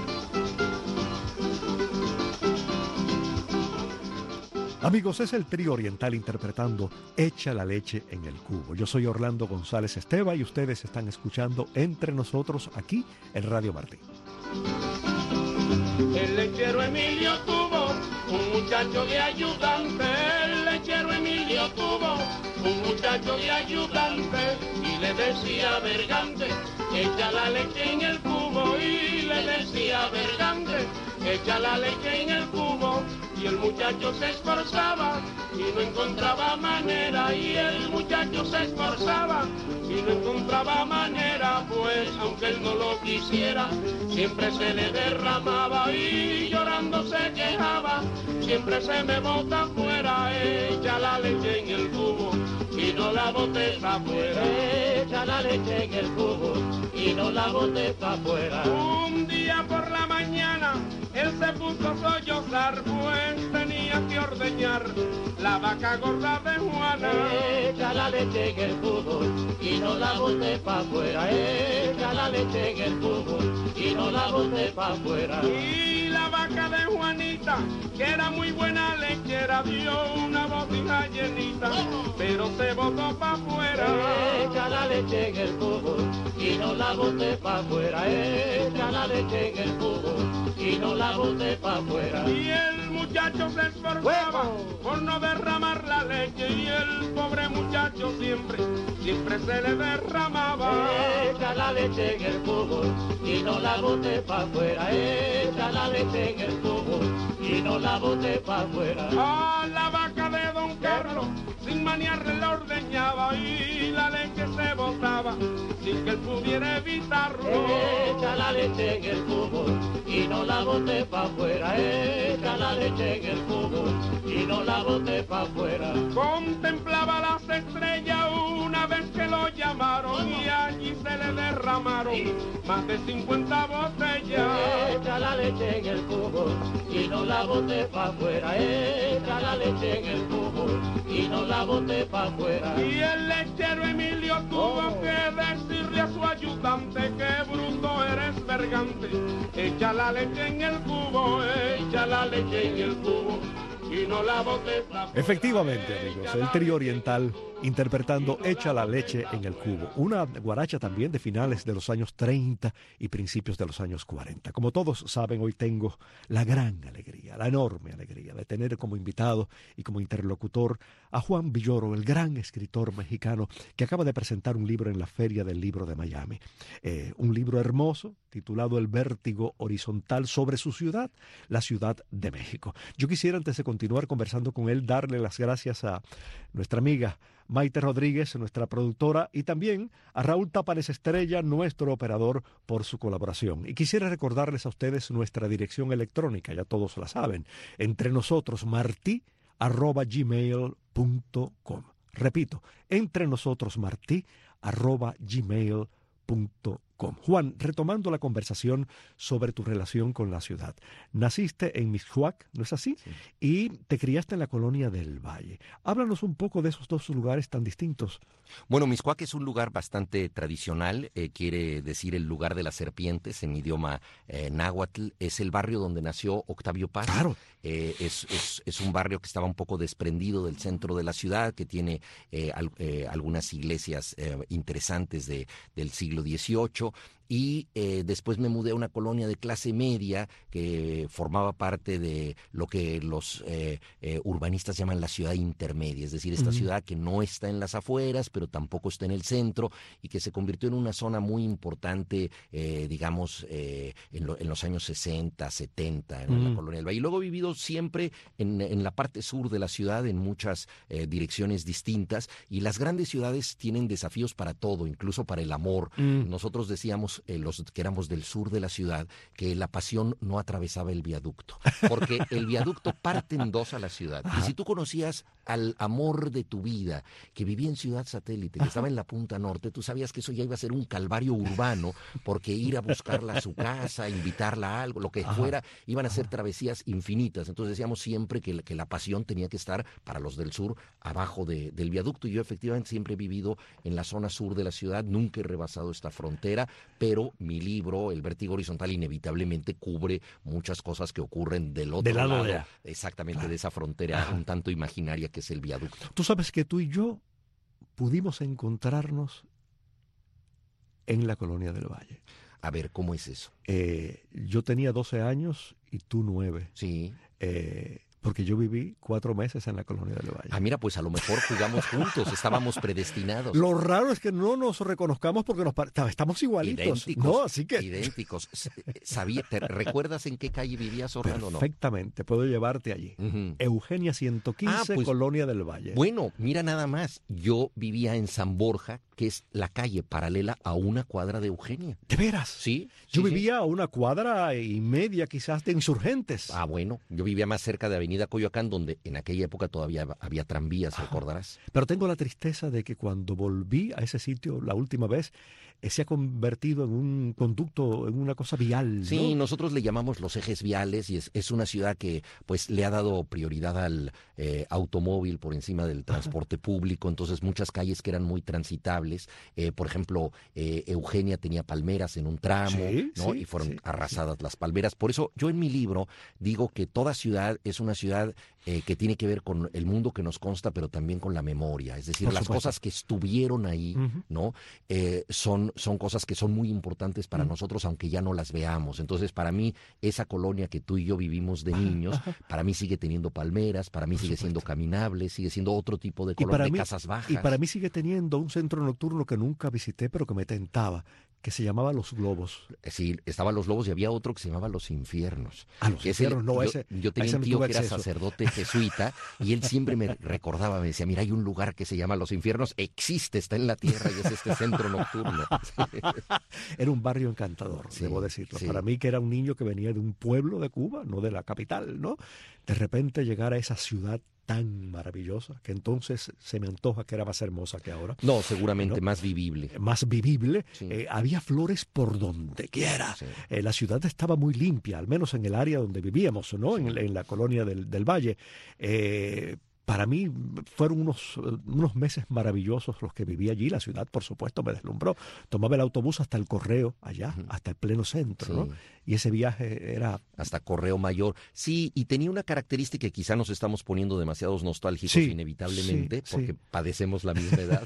Amigos, es el trío oriental interpretando Echa la leche en el cubo. Yo soy Orlando González Esteva y ustedes están escuchando Entre Nosotros aquí en Radio Martí. El lechero Emilio tuvo un muchacho de ayudante, el lechero Emilio tuvo un muchacho de ayudante y le decía a Bergante, echa la leche en el cubo, y le decía a Bergante, echa la leche en el cubo, y el muchacho se esforzaba y no encontraba manera, y el muchacho se esforzaba y no encontraba manera, pues aunque él no lo quisiera, siempre se le derramaba y llorando se quejaba, siempre se me bota afuera, echa la leche en el cubo y no la botes afuera, echa la leche en el cubo y no la botes afuera. Un día por la mañana él se puso a sollozar, pues tenía que ordeñar la vaca gorda de Juana. Echa la leche en el cubo y no la bote pa' afuera, echa la leche en el cubo y no la bote pa' afuera. Y la vaca de Juanita, que era muy buena lechera, dio una botija llenita, pero se botó pa' afuera. Echa la leche en el cubo y no la bote pa' afuera, echa la leche en el cubo y no la bote pa' afuera. Y el muchacho se esforzaba por no derramar la leche, y el pobre muchacho siempre, siempre se le derramaba. Echa la leche en el cubo y no la bote pa' afuera, echa la leche en el cubo y no la bote pa' afuera. A la vaca de Don Carlos sin maniarle la ordeñaba y la leche se botaba sin que él pudiera evitarlo. Echa la leche en el cubo y no la bote pa' afuera. Echa la leche en el cubo y no la bote pa' afuera. Contemplaba las estrellas una vez que lo llamaron y allí se le derramaron más de cincuenta botellas. Echa la leche en el cubo y no la bote pa' afuera. Echa la leche en el cubo y no la bote pa' afuera. Y el lechero Emilio tuvo oh. que decirle a su ayudante que bruto eres vergante. Echa la leche en el cubo, echa la leche en el cubo y no la botes pa' afuera. Efectivamente, amigos, el trío oriental interpretando Echa la leche en el cubo, una guaracha también de finales de los años treinta y principios de los años cuarenta. Como todos saben, hoy tengo la gran alegría, la enorme alegría de tener como invitado y como interlocutor a Juan Villoro, el gran escritor mexicano que acaba de presentar un libro en la Feria del Libro de Miami. Eh, un libro hermoso titulado El vértigo horizontal sobre su ciudad, la Ciudad de México. Yo quisiera, antes de continuar conversando con él, darle las gracias a nuestra amiga Maite Rodríguez, nuestra productora, y también a Raúl Tápanes Estrella, nuestro operador, por su colaboración. Y quisiera recordarles a ustedes nuestra dirección electrónica, ya todos la saben, entre nosotros, martí arroba gmail punto com. Repito, entre nosotros, martí arroba gmail punto com. Juan, retomando la conversación sobre tu relación con la ciudad. Naciste en Mixcoac, ¿no es así? Sí. Y te criaste en la colonia del Valle. Háblanos un poco de esos dos lugares tan distintos. Bueno, Mixcoac es un lugar bastante tradicional, eh, quiere decir el lugar de las serpientes en idioma eh, náhuatl. Es el barrio donde nació Octavio Paz. Claro. Eh, es, es, es un barrio que estaba un poco desprendido del centro de la ciudad, que tiene eh, al, eh, algunas iglesias eh, interesantes de, del siglo dieciocho. Y eh, después me mudé a una colonia de clase media que formaba parte de lo que los eh, eh, urbanistas llaman la ciudad intermedia, es decir, esta uh-huh. ciudad que no está en las afueras, pero tampoco está en el centro y que se convirtió en una zona muy importante, eh, digamos, eh, en, lo, en los años sesenta, setenta, en uh-huh. la colonia del Valle. Y luego he vivido siempre en, en la parte sur de la ciudad, en muchas eh, direcciones distintas, y las grandes ciudades tienen desafíos para todo, incluso para el amor. Uh-huh. Nosotros decíamos, Eh, los que éramos del sur de la ciudad, que la pasión no atravesaba el viaducto, porque el viaducto parte en dos a la ciudad. Ajá. Y si tú conocías al amor de tu vida, que vivía en Ciudad Satélite, que Ajá. estaba en la punta norte, tú sabías que eso ya iba a ser un calvario urbano, porque ir a buscarla a su casa, invitarla a algo, lo que Ajá. fuera, iban a ser Ajá. travesías infinitas. Entonces decíamos siempre que, que la pasión tenía que estar, para los del sur, abajo de, del viaducto. Y yo efectivamente siempre he vivido en la zona sur de la ciudad, nunca he rebasado esta frontera, pero Pero mi libro, El vértigo horizontal, inevitablemente cubre muchas cosas que ocurren del otro del lado, lado, de... exactamente, claro. de esa frontera Ajá. un tanto imaginaria que es el viaducto. Tú sabes que tú y yo pudimos encontrarnos en la colonia del Valle. A ver, ¿cómo es eso? Eh, yo tenía doce años y tú nueve. Sí. Eh, porque yo viví cuatro meses en la colonia del Valle. Ah, mira, pues a lo mejor jugamos juntos, estábamos predestinados. Lo raro es que no nos reconozcamos porque nos estamos igualitos. Idénticos, no, así que... idénticos. Sabía, ¿te recuerdas en qué calle vivías, Orlando? Perfectamente, no? Puedo llevarte allí. Uh-huh. Eugenia ciento quince, ah, pues, Colonia del Valle. Bueno, mira nada más, yo vivía en San Borja, que es la calle paralela a una cuadra de Eugenia. ¿De veras? Sí. Yo sí, vivía sí. a una cuadra y media quizás de Insurgentes. Ah, bueno, yo vivía más cerca de Avenida Coyoacán, donde en aquella época todavía había tranvías, Ajá. recordarás. Pero tengo la tristeza de que cuando volví a ese sitio la última vez, eh, se ha convertido en un conducto, en una cosa vial, ¿no? Sí, nosotros le llamamos los ejes viales y es, es una ciudad que pues le ha dado prioridad al eh, automóvil por encima del transporte Ajá. público, entonces muchas calles que eran muy transitables, eh, por ejemplo, eh, Eugenia tenía palmeras en un tramo, sí, ¿no? Sí, y fueron sí, arrasadas sí. las palmeras. Por eso yo en mi libro digo que toda ciudad es una ciudad eh, que tiene que ver con el mundo que nos consta, pero también con la memoria. Es decir, por las supuesto. cosas que estuvieron ahí, uh-huh. ¿no? Eh, son, son cosas que son muy importantes para uh-huh. nosotros, aunque ya no las veamos. Entonces, para mí, esa colonia que tú y yo vivimos de niños, uh-huh. para mí sigue teniendo palmeras, para mí por sigue supuesto. siendo caminable, sigue siendo otro tipo de colonia de mí, casas bajas. Y para mí sigue teniendo un centro nocturno que nunca visité, pero que me tentaba, que se llamaba Los Globos. Sí, estaban Los Lobos y había otro que se llamaba Los Infiernos. Ah, Los Infiernos, no, yo, ese. Yo tenía un tío que era sacerdote jesuita y él siempre me recordaba, me decía, mira, hay un lugar que se llama Los Infiernos, existe, está en la tierra y es este centro nocturno. Era un barrio encantador, sí, debo decirlo. Sí. Para mí, que era un niño que venía de un pueblo de Cuba, no de la capital, ¿no? De repente llegar a esa ciudad tan maravillosa, que entonces se me antoja que era más hermosa que ahora. No, seguramente, ¿no? Más vivible. Más vivible. Sí. Eh, había flores por donde quiera. Sí. Eh, la ciudad estaba muy limpia, al menos en el área donde vivíamos, ¿no? Sí. En, en la colonia del, del Valle. Eh, Para mí fueron unos, unos meses maravillosos los que viví allí. La ciudad, por supuesto, me deslumbró. Tomaba el autobús hasta el Correo, allá, uh-huh. hasta el pleno centro, sí. ¿no? Y ese viaje era... Hasta Correo Mayor. Sí, y tenía una característica que quizá nos estamos poniendo demasiados nostálgicos sí, inevitablemente, sí, porque sí. padecemos la misma edad.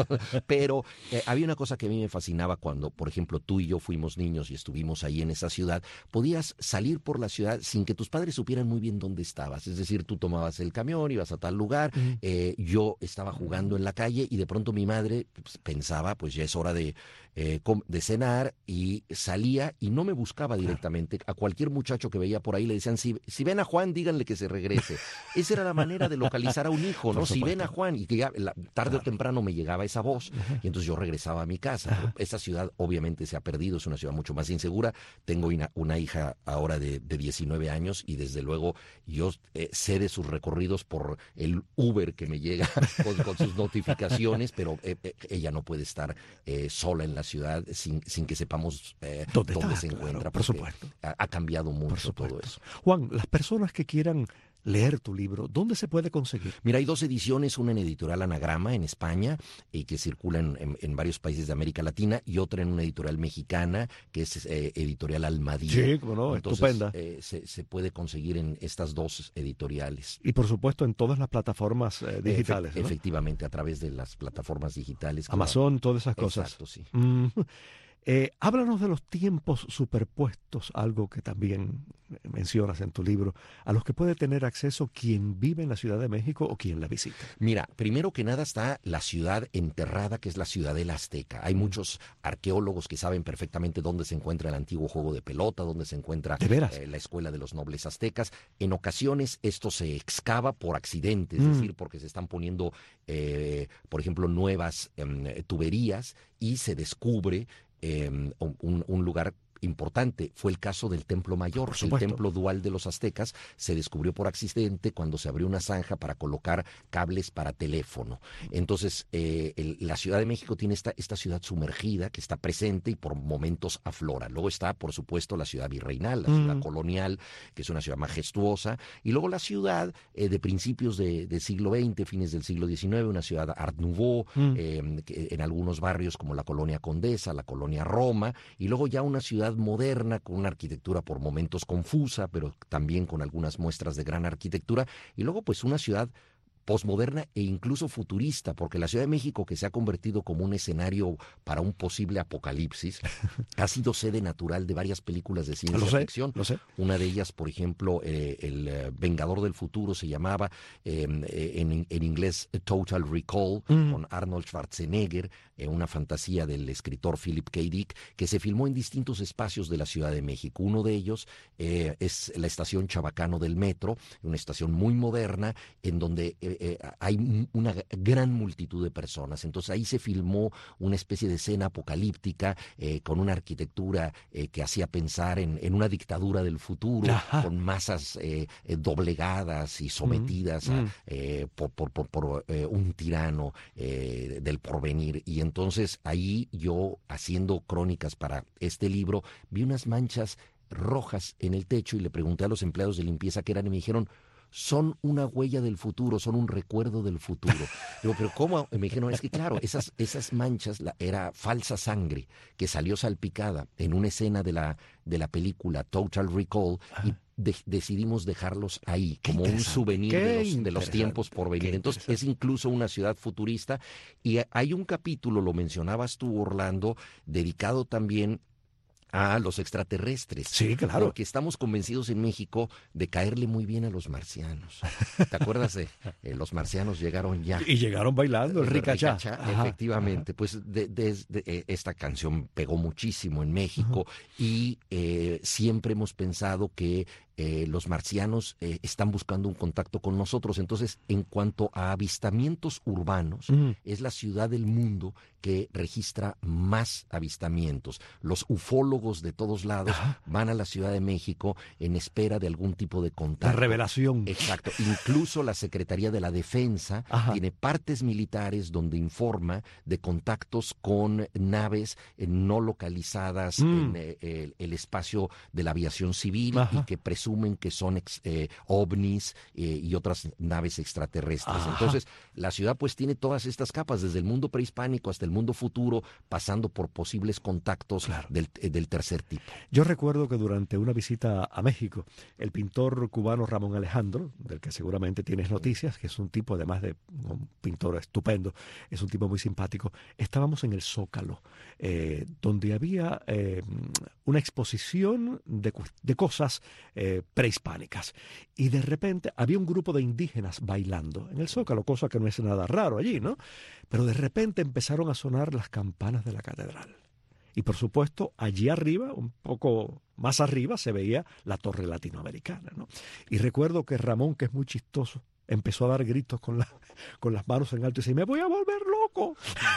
Pero eh, había una cosa que a mí me fascinaba cuando, por ejemplo, tú y yo fuimos niños y estuvimos ahí en esa ciudad. Podías salir por la ciudad sin que tus padres supieran muy bien dónde estabas. Es decir, tú tomabas el camión, ibas a tal lugar, uh-huh. eh, yo estaba jugando en la calle y de pronto mi madre pues, pensaba, pues ya es hora de, eh, de cenar, y salía y no me buscaba directamente. A cualquier muchacho que veía por ahí le decían, si, si ven a Juan, díganle que se regrese. Esa era la manera de localizar a un hijo, ¿no? Si ven a Juan, y que ya la, tarde claro. o temprano me llegaba esa voz, uh-huh. y entonces yo regresaba a mi casa. Uh-huh. Esa ciudad obviamente se ha perdido, es una ciudad mucho más insegura. Tengo una, una hija ahora de, de diecinueve años y desde luego yo eh, sé de sus recorridos por el Uber que me llega con, con sus notificaciones, pero eh, eh, ella no puede estar eh, sola en la ciudad sin, sin que sepamos eh, dónde, dónde está, se encuentra. Claro, por supuesto. Ha, ha cambiado mucho todo eso. Juan, las personas que quieran leer tu libro, ¿dónde se puede conseguir? Mira, hay dos ediciones, una en Editorial Anagrama en España, y que circula en, en, en varios países de América Latina, y otra en una editorial mexicana, que es eh, Editorial Almadía. Sí, bueno, entonces, estupenda. Eh, se, se puede conseguir en estas dos editoriales. Y por supuesto en todas las plataformas eh, digitales, Efe- ¿no? Efectivamente, a través de las plataformas digitales. Amazon, como... todas esas cosas. Exacto, sí. Mm. Eh, háblanos de los tiempos superpuestos, algo que también mencionas en tu libro, a los que puede tener acceso quien vive en la Ciudad de México o quien la visita. Mira, primero que nada está la ciudad enterrada, que es la Ciudadela Azteca. Hay muchos arqueólogos que saben perfectamente dónde se encuentra el antiguo juego de pelota, dónde se encuentra eh, la Escuela de los Nobles Aztecas. En ocasiones esto se excava por accidente, es mm. decir, porque se están poniendo, eh, por ejemplo, nuevas eh, tuberías y se descubre Eh, un, un lugar importante. Fue el caso del Templo Mayor. El templo dual de los aztecas se descubrió por accidente cuando se abrió una zanja para colocar cables para teléfono. Entonces, eh, el, la Ciudad de México tiene esta, esta ciudad sumergida que está presente y por momentos aflora. Luego está, por supuesto, la ciudad virreinal, la mm. ciudad colonial, que es una ciudad majestuosa. Y luego la ciudad eh, de principios de, del siglo veinte, fines del siglo diecinueve, una ciudad Art Nouveau, mm. eh, que, en algunos barrios como la Colonia Condesa, la Colonia Roma, y luego ya una ciudad moderna con una arquitectura por momentos confusa, pero también con algunas muestras de gran arquitectura, y luego pues una ciudad posmoderna e incluso futurista, porque la Ciudad de México, que se ha convertido como un escenario para un posible apocalipsis, ha sido sede natural de varias películas de ciencia lo sé, ficción. Lo sé. Una de ellas, por ejemplo, eh, El eh, Vengador del Futuro se llamaba, eh, en, en inglés Total Recall, mm. con Arnold Schwarzenegger, eh, una fantasía del escritor Philip K. Dick, que se filmó en distintos espacios de la Ciudad de México. Uno de ellos eh, es la estación Chabacano del metro, una estación muy moderna, en donde eh, Eh, hay una gran multitud de personas. Entonces ahí se filmó una especie de escena apocalíptica eh, con una arquitectura eh, que hacía pensar en, en una dictadura del futuro, Ajá. con masas eh, eh, doblegadas y sometidas mm, a, mm. Eh, por, por, por, por eh, un tirano eh, del porvenir. Y entonces ahí yo, haciendo crónicas para este libro, vi unas manchas rojas en el techo y le pregunté a los empleados de limpieza qué eran y me dijeron: son una huella del futuro, son un recuerdo del futuro. Digo, ¿pero cómo? Y me dijeron, es que claro, esas, esas manchas la, era falsa sangre que salió salpicada en una escena de la, de la película Total Recall y de, decidimos dejarlos ahí como un souvenir de los, de los tiempos por venir. Entonces es incluso una ciudad futurista y hay un capítulo, lo mencionabas tú, Orlando, dedicado también Ah, los extraterrestres. Sí, claro. Porque estamos convencidos en México de caerle muy bien a los marcianos. ¿Te acuerdas de eh, los marcianos llegaron ya? Y llegaron bailando el ricachá. Efectivamente, pues de, de, de, de, esta canción pegó muchísimo en México. Ajá. Y eh, siempre hemos pensado que Eh, los marcianos eh, están buscando un contacto con nosotros. Entonces, en cuanto a avistamientos urbanos, mm. es la ciudad del mundo que registra más avistamientos. Los ufólogos de todos lados Ajá. van a la Ciudad de México en espera de algún tipo de contacto. La revelación. Exacto. Incluso la Secretaría de la Defensa Ajá. tiene partes militares donde informa de contactos con naves eh, no localizadas mm. en eh, el, el espacio de la aviación civil Ajá. y que presumen que son ex, eh, ovnis eh, y otras naves extraterrestres. Ajá. Entonces, la ciudad pues tiene todas estas capas, desde el mundo prehispánico hasta el mundo futuro, pasando por posibles contactos claro. del, del tercer tipo. Yo recuerdo que durante una visita a México, el pintor cubano Ramón Alejandro, del que seguramente tienes noticias, que es un tipo además de un pintor estupendo, es un tipo muy simpático, estábamos en el Zócalo, eh, donde había eh, una exposición de, de cosas eh, prehispánicas, y de repente había un grupo de indígenas bailando en el Zócalo, cosa que no es nada raro allí, ¿no? Pero de repente empezaron a sonar las campanas de la catedral. Y por supuesto, allí arriba, un poco más arriba, se veía la torre latinoamericana, ¿no? Y recuerdo que Ramón, que es muy chistoso, empezó a dar gritos con, la, con las manos en alto y dice, me voy a volver loco.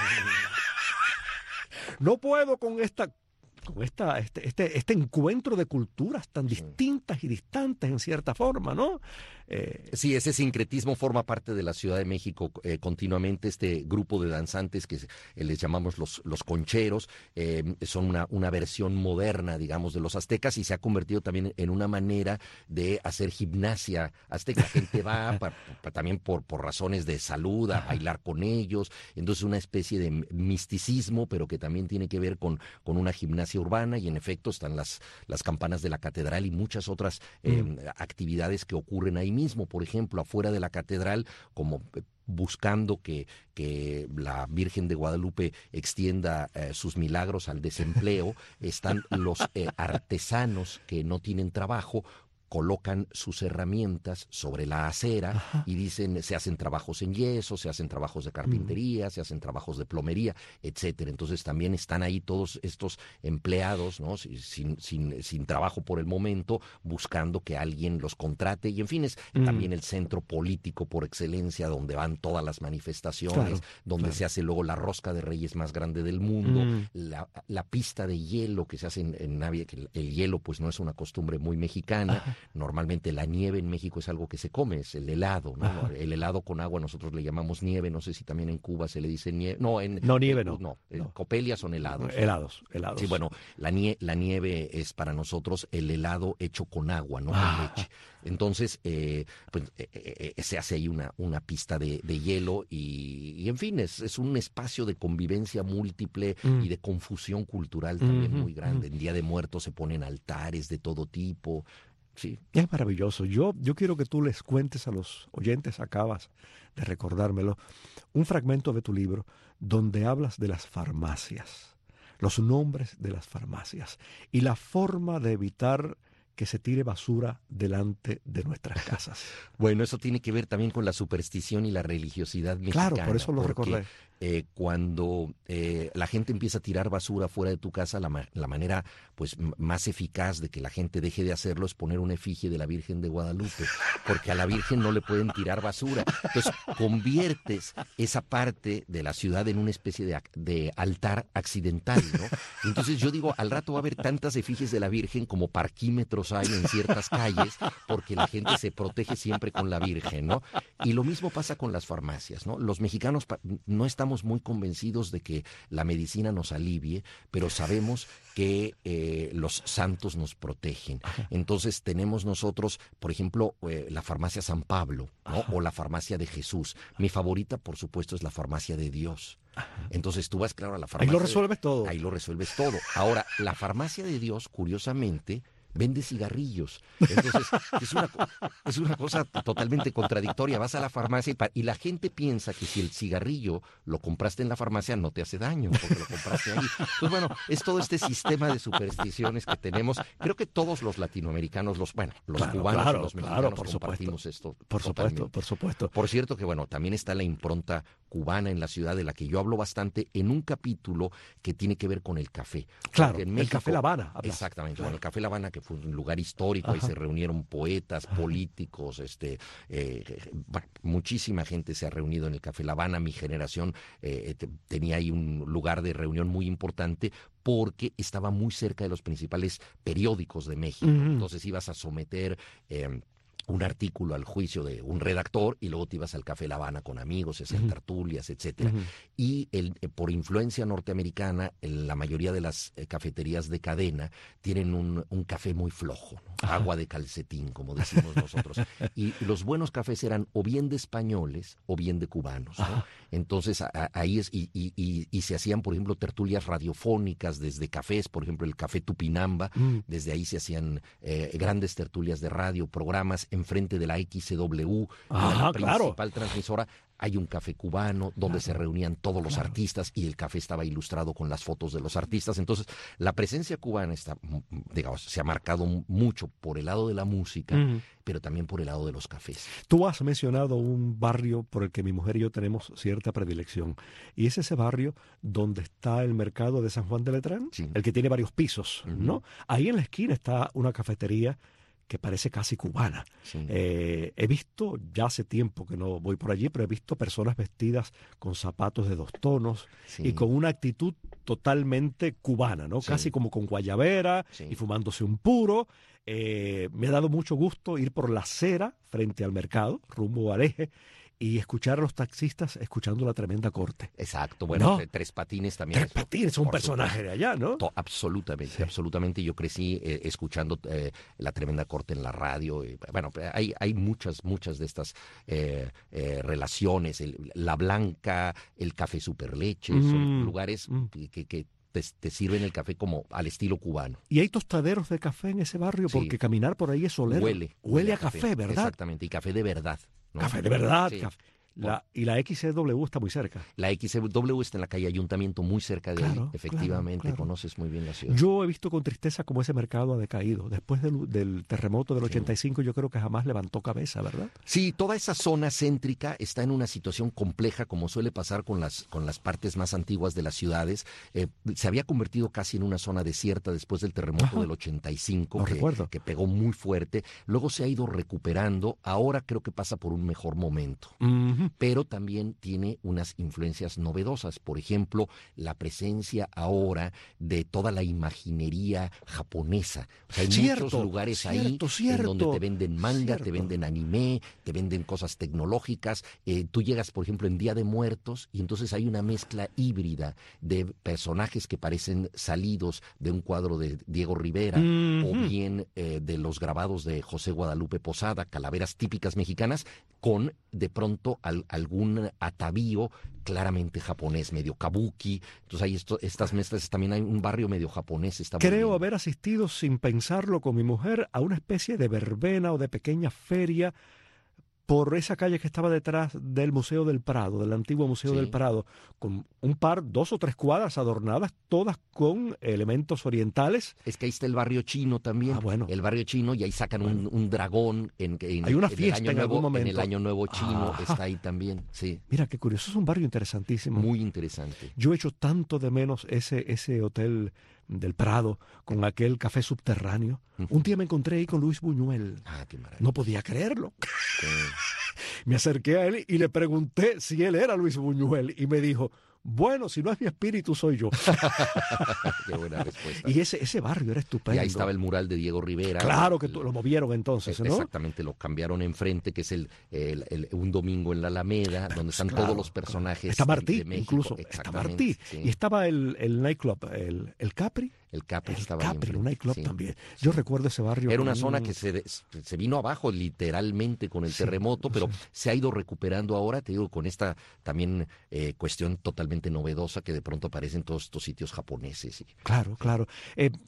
No puedo con esta... con esta, este, este, este encuentro de culturas tan distintas y distantes en cierta forma, ¿no? Eh... Sí, ese sincretismo forma parte de la Ciudad de México eh, continuamente. Este grupo de danzantes que eh, les llamamos los, los concheros, eh, son una, una versión moderna, digamos, de los aztecas, y se ha convertido también en una manera de hacer gimnasia azteca. La gente va pa, pa, también por, por razones de salud a bailar con ellos. Entonces, una especie de misticismo, pero que también tiene que ver con, con una gimnasia urbana, y en efecto están las, las campanas de la catedral y muchas otras eh, mm. actividades que ocurren ahí mismo. Por ejemplo, afuera de la catedral, como buscando que, que la Virgen de Guadalupe extienda eh, sus milagros al desempleo, están los eh, artesanos que no tienen trabajo, colocan sus herramientas sobre la acera Ajá. y dicen, se hacen trabajos en yeso, se hacen trabajos de carpintería, mm. se hacen trabajos de plomería, etcétera. Entonces también están ahí todos estos empleados, ¿no? sin, sin, sin trabajo por el momento, buscando que alguien los contrate, y en fin, es mm. también el centro político por excelencia, donde van todas las manifestaciones, claro, donde claro. se hace luego la rosca de reyes más grande del mundo, mm. la, la pista de hielo que se hace en, en Navidad, que el, el hielo pues no es una costumbre muy mexicana. Ajá. Normalmente la nieve en México es algo que se come, es el helado, ¿no? Ajá. El helado con agua nosotros le llamamos nieve, no sé si también en Cuba se le dice nieve. No, en, no nieve no. No, en no. Copelia son helados. Helados, helados. Sí, bueno, la, nie la nieve es para nosotros el helado hecho con agua, no con ah. leche. Entonces, eh, pues, eh, eh, se hace ahí una, una pista de, de hielo y, y, en fin, es, es un espacio de convivencia múltiple mm. y de confusión cultural también mm -hmm. muy grande. En Día de Muertos se ponen altares de todo tipo. Sí. Es maravilloso. Yo, yo quiero que tú les cuentes a los oyentes, acabas de recordármelo, un fragmento de tu libro donde hablas de las farmacias, los nombres de las farmacias y la forma de evitar que se tire basura delante de nuestras casas. Bueno, eso tiene que ver también con la superstición y la religiosidad mexicana. Claro, por eso lo porque, recordé. Eh, cuando eh, la gente empieza a tirar basura fuera de tu casa, la, ma la manera pues más eficaz de que la gente deje de hacerlo es poner una efigie de la Virgen de Guadalupe, porque a la Virgen no le pueden tirar basura. Entonces conviertes esa parte de la ciudad en una especie de, de altar accidental, ¿no? Entonces yo digo, al rato va a haber tantas efigies de la Virgen como parquímetros hay en ciertas calles, porque la gente se protege siempre con la Virgen, ¿no? Y lo mismo pasa con las farmacias, ¿no? Los mexicanos no estamos muy convencidos de que la medicina nos alivie, pero sabemos que eh, los santos nos protegen. Entonces tenemos nosotros, por ejemplo, eh, la farmacia San Pablo, ¿no? O la farmacia de Jesús. Mi favorita, por supuesto, es la farmacia de Dios. Entonces tú vas, claro, a la farmacia. Ahí lo resuelves todo. Ahí lo resuelves todo. Ahora, la farmacia de Dios, curiosamente, vende cigarrillos. Entonces, es una, es una cosa totalmente contradictoria. Vas a la farmacia y, pa- y la gente piensa que si el cigarrillo lo compraste en la farmacia no te hace daño, porque lo compraste ahí. Entonces, bueno, es todo este sistema de supersticiones que tenemos. Creo que todos los latinoamericanos, los bueno, los Claro, cubanos claro, y los claro, mexicanos por compartimos supuesto. esto. Por totalmente. supuesto, por supuesto. Por cierto que, bueno, también está la impronta cubana en la ciudad, de la que yo hablo bastante en un capítulo que tiene que ver con el café. Claro, Porque en el México- Café La Habana. hablas. Exactamente, Claro. bueno, el Café La Habana, que fue un lugar histórico, ahí Ajá. se reunieron poetas, políticos, este, eh, bueno, muchísima gente se ha reunido en el Café La Habana. Mi generación eh, te- tenía ahí un lugar de reunión muy importante porque estaba muy cerca de los principales periódicos de México. Ujú. Entonces ibas a someter eh, un artículo al juicio de un redactor y luego te ibas al Café La Habana con amigos, se hacían Ujú. tertulias, etcétera. Ujú. Y el, eh, por influencia norteamericana, en la mayoría de las eh, cafeterías de cadena tienen un, un café muy flojo, ¿no? Agua de calcetín, como decimos nosotros. Y los buenos cafés eran o bien de españoles o bien de cubanos, ¿no? Ajá. Entonces a- a- ahí es, y, y, y, y se hacían, por ejemplo, tertulias radiofónicas desde cafés, por ejemplo, el Café Tupinamba, Mm. desde ahí se hacían eh, grandes tertulias de radio, programas enfrente de la X C W, Ajá, la claro. principal transmisora. Hay un café cubano donde se reunían todos los claro. artistas y el café estaba ilustrado con las fotos de los artistas. Entonces, la presencia cubana está, mm, digamos, se ha marcado mucho por el lado de la música, Ujú. pero también por el lado de los cafés. Tú has mencionado un barrio por el que mi mujer y yo tenemos cierta predilección. Y es ese barrio donde está el mercado de San Juan de Letrán, Sí. el que tiene varios pisos, Ujú. ¿no? Ahí en la esquina está una cafetería que parece casi cubana. Sí. Eh, he visto, ya hace tiempo que no voy por allí, pero he visto personas vestidas con zapatos de dos tonos Sí. y con una actitud totalmente cubana, ¿no? Sí. Casi como con guayabera Sí. y fumándose un puro. Eh, me ha dado mucho gusto ir por la acera frente al mercado, rumbo al eje, y escuchar a los taxistas escuchando la tremenda corte. Exacto. Bueno, No. eh, Tres Patines también. Tres es- Patines es un por personaje supuesto. de allá, ¿no? To- Absolutamente, Sí. absolutamente. Yo crecí eh, escuchando eh, la tremenda corte en la radio. Y, bueno, hay, hay muchas, muchas de estas eh, eh, relaciones. El- la Blanca, el Café Superleche, son Mm, lugares mm. que, que te, te sirven el café como al estilo cubano. Y hay tostaderos de café en ese barrio Sí. porque caminar por ahí es oler. Huele. Huele a café, ¿verdad? Exactamente, y café de verdad. ¿no? Café de verdad. Sí. café. La, y la X C W está muy cerca. La X W está en la calle Ayuntamiento, muy cerca de Claro, ahí. Efectivamente, claro, claro. conoces muy bien la ciudad. Yo he visto con tristeza cómo ese mercado ha decaído. Después del, del terremoto del Sí. ochenta y cinco yo creo que jamás levantó cabeza, ¿verdad? Sí, toda esa zona céntrica está en una situación compleja, como suele pasar con las, con las partes más antiguas de las ciudades. Eh, se había convertido casi en una zona desierta después del terremoto Ajá. del ochenta y cinco, Lo que, recuerdo. que pegó muy fuerte. Luego se ha ido recuperando. Ahora creo que pasa por un mejor momento. Ujú. Pero también tiene unas influencias novedosas. Por ejemplo, la presencia ahora de toda la imaginería japonesa. O sea, hay Cierto, muchos lugares ahí cierto, en donde cierto, te venden manga, te cierto. venden anime, te venden cosas tecnológicas. Eh, tú llegas, por ejemplo, en Día de Muertos y entonces hay una mezcla híbrida de personajes que parecen salidos de un cuadro de Diego Rivera o Ujú. bien eh, de los grabados de José Guadalupe Posada, calaveras típicas mexicanas, con de pronto al- algún atavío claramente japonés, medio kabuki. Entonces hay esto, estas mezclas, también hay un barrio medio japonés. Está muy Creo bien. haber asistido sin pensarlo con mi mujer a una especie de verbena o de pequeña feria por esa calle que estaba detrás del Museo del Prado, del antiguo Museo Sí. del Prado, con un par, dos o tres cuadras adornadas, todas con elementos orientales. Es que ahí está el barrio chino también. Ah, bueno. El barrio chino, y ahí sacan un, un dragón en, en- Hay una en el fiesta año en nuevo, algún En el momento. año nuevo chino Ajá. está ahí también. Sí, Mira, qué curioso, es un barrio interesantísimo. muy interesante. Yo echo tanto de menos ese, ese hotel del Prado con aquel café subterráneo. Ujú. Un día me encontré ahí con Luis Buñuel. Ah, qué maravilla. No podía creerlo. Sí. Me acerqué a él y le pregunté si él era Luis Buñuel y me dijo, bueno, si no es mi espíritu, soy yo. Qué buena respuesta. Y ese, ese barrio era Y estupendo. ahí estaba el mural de Diego Rivera. Claro que El- tú- lo movieron entonces, Eh, ¿no? Exactamente, lo cambiaron enfrente, que es el, el- el- un domingo en la Alameda, donde están Claro, todos los claro. personajes Está de- Martí, de México. incluso. Está Exactamente, Martí. sí. Y estaba el, el nightclub, el, el Capri. El Capri El estaba ahí Capri, enfrente, un nightclub sí. también. Yo recuerdo ese barrio. Era una como zona un- que se, de- se vino abajo literalmente con el Sí, terremoto, lo pero sé. se ha ido recuperando ahora, te digo, con esta también eh, cuestión totalmente novedosa que de pronto aparecen todos estos sitios japoneses. Y, Claro, claro. Eh,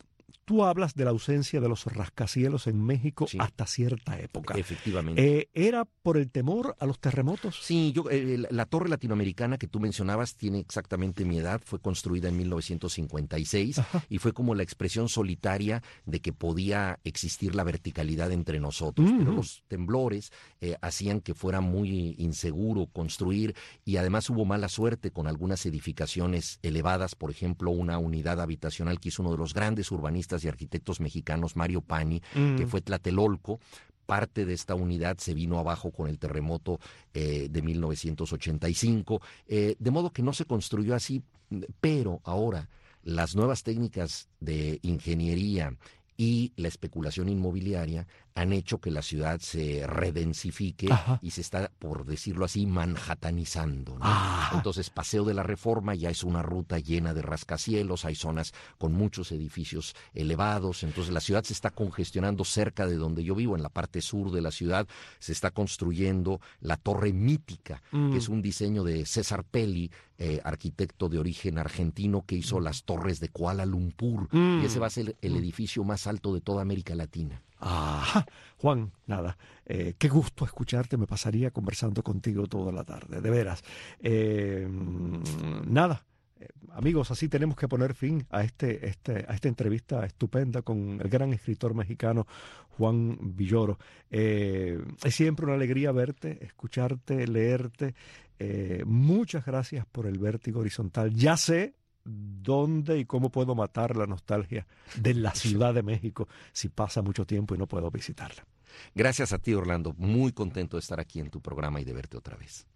tú hablas de la ausencia de los rascacielos en México Sí. hasta cierta época. Efectivamente. Eh, ¿Era por el temor a los terremotos? Sí, yo, eh, la, la torre latinoamericana que tú mencionabas tiene exactamente mi edad, fue construida en mil novecientos cincuenta y seis Ajá. y fue como la expresión solitaria de que podía existir la verticalidad entre nosotros, Mm. pero los temblores eh, hacían que fuera muy inseguro construir y además hubo mala suerte con algunas edificaciones elevadas, por ejemplo, una unidad habitacional que hizo uno de los grandes urbanistas y arquitectos mexicanos, Mario Pani, Mm. que fue Tlatelolco. Parte de esta unidad se vino abajo con el terremoto eh, de mil novecientos ochenta y cinco, eh, de modo que no se construyó así, pero ahora las nuevas técnicas de ingeniería y la especulación inmobiliaria han hecho que la ciudad se redensifique Ajá. y se está, por decirlo así, manhattanizando, ¿no? Ah. Entonces, Paseo de la Reforma ya es una ruta llena de rascacielos, hay zonas con muchos edificios elevados, entonces la ciudad se está congestionando cerca de donde yo vivo, en la parte sur de la ciudad, se está construyendo la Torre Mítica, Mm. que es un diseño de César Pelli, eh, arquitecto de origen argentino, que hizo las torres de Kuala Lumpur, Mm. y ese va a ser el edificio más alto de toda América Latina. Ajá. Juan, nada, eh, qué gusto escucharte, me pasaría conversando contigo toda la tarde, de veras. Eh, nada, eh, amigos, así tenemos que poner fin a, este, este, a esta entrevista estupenda con el gran escritor mexicano Juan Villoro. Eh, es siempre una alegría verte, escucharte, leerte. Eh, muchas gracias por el vértigo horizontal. Ya sé dónde y cómo puedo matar la nostalgia de la Ciudad de México si pasa mucho tiempo y no puedo visitarla. Gracias a ti, Orlando. Muy contento de estar aquí en tu programa y de verte otra vez.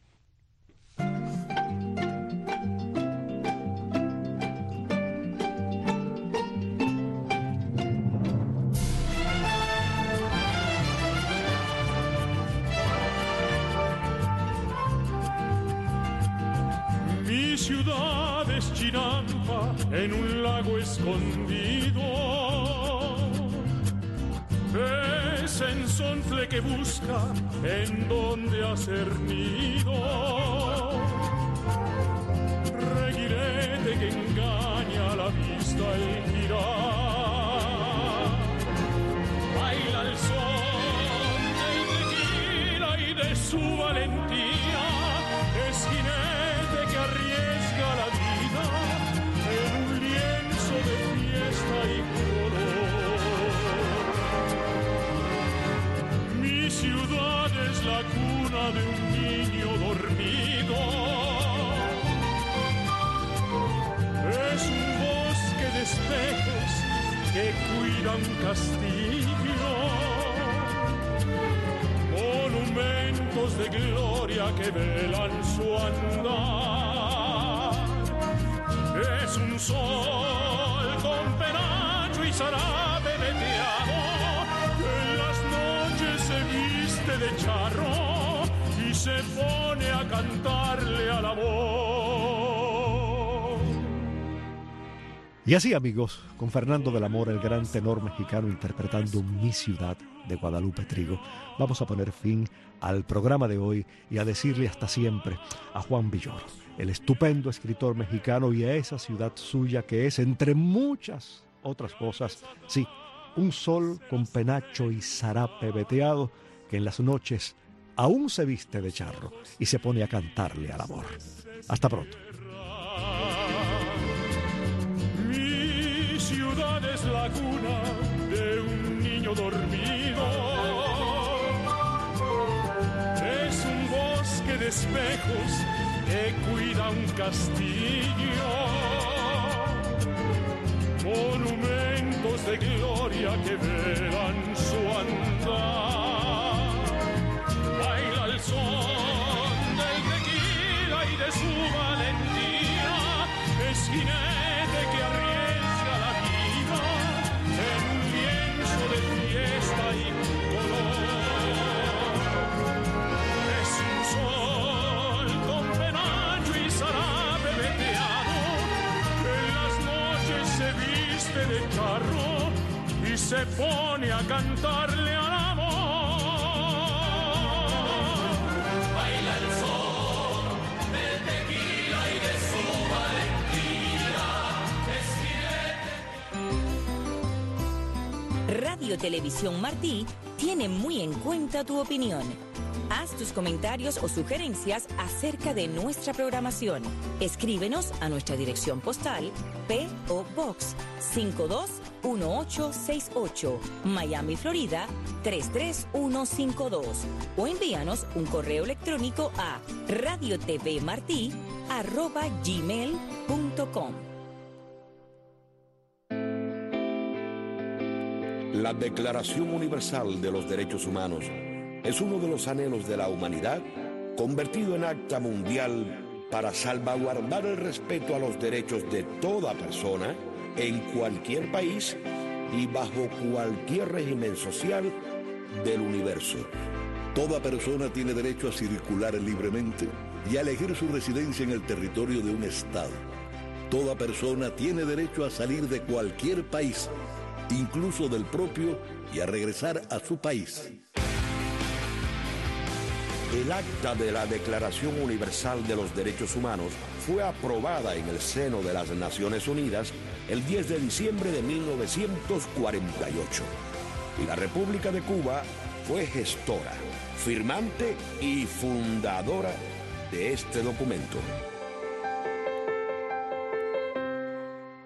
Mi ciudad es Chinampa, en un lago escondido. Es ensontle que busca en donde hacer nido. Reguilete que engaña la vista el girar. Baila el son del tequila y de su valentía. Es jinete que arriesga la vida en un lienzo de fiesta y color. Mi ciudad es la cuna de un niño dormido. Es un bosque de espejos que cuidan castillo. Monumentos de gloria que velan su andar. Es un sol con penacho y zarape veteado que en las noches se viste de charro y se pone a cantarle al amor. Y así, amigos, con Fernando del Amor, el gran tenor mexicano interpretando Mi Ciudad de Guadalupe Trigo, vamos a poner fin al programa de hoy y a decirle hasta siempre a Juan Villoro, el estupendo escritor mexicano, y a esa ciudad suya que es, entre muchas otras cosas, sí, un sol con penacho y zarape veteado que en las noches aún se viste de charro y se pone a cantarle al amor. Hasta pronto. Mi ciudad es la cuna de un niño dormido. Es un bosque de espejos que cuida un castillo. Monumentos de gloria que velan su andar. Baila el son del tequila y de su valentía. Es jinete que arriesga la vida en un lienzo de fiesta y color. Es un sol con penacho y zarape veteado que en las noches se viste de charro y se pone a cantarle al amor. Baila el sol del tequila y de su valentía. Es jinete. Radio Televisión Martí tiene muy en cuenta tu opinión. Haz tus comentarios o sugerencias acerca de nuestra programación. Escríbenos a nuestra dirección postal P O Box cinco dos uno ocho seis ocho, Miami, Florida tres tres uno cinco dos, o envíanos un correo electrónico a radiotvmartí arroba gmail punto com. La Declaración Universal de los Derechos Humanos es uno de los anhelos de la humanidad convertido en acta mundial para salvaguardar el respeto a los derechos de toda persona en cualquier país y bajo cualquier régimen social del universo. Toda persona tiene derecho a circular libremente y a elegir su residencia en el territorio de un estado. Toda persona tiene derecho a salir de cualquier país, incluso del propio, y a regresar a su país. El acta de la Declaración Universal de los Derechos Humanos fue aprobada en el seno de las Naciones Unidas el diez de diciembre de mil novecientos cuarenta y ocho. Y la República de Cuba fue gestora, firmante y fundadora de este documento.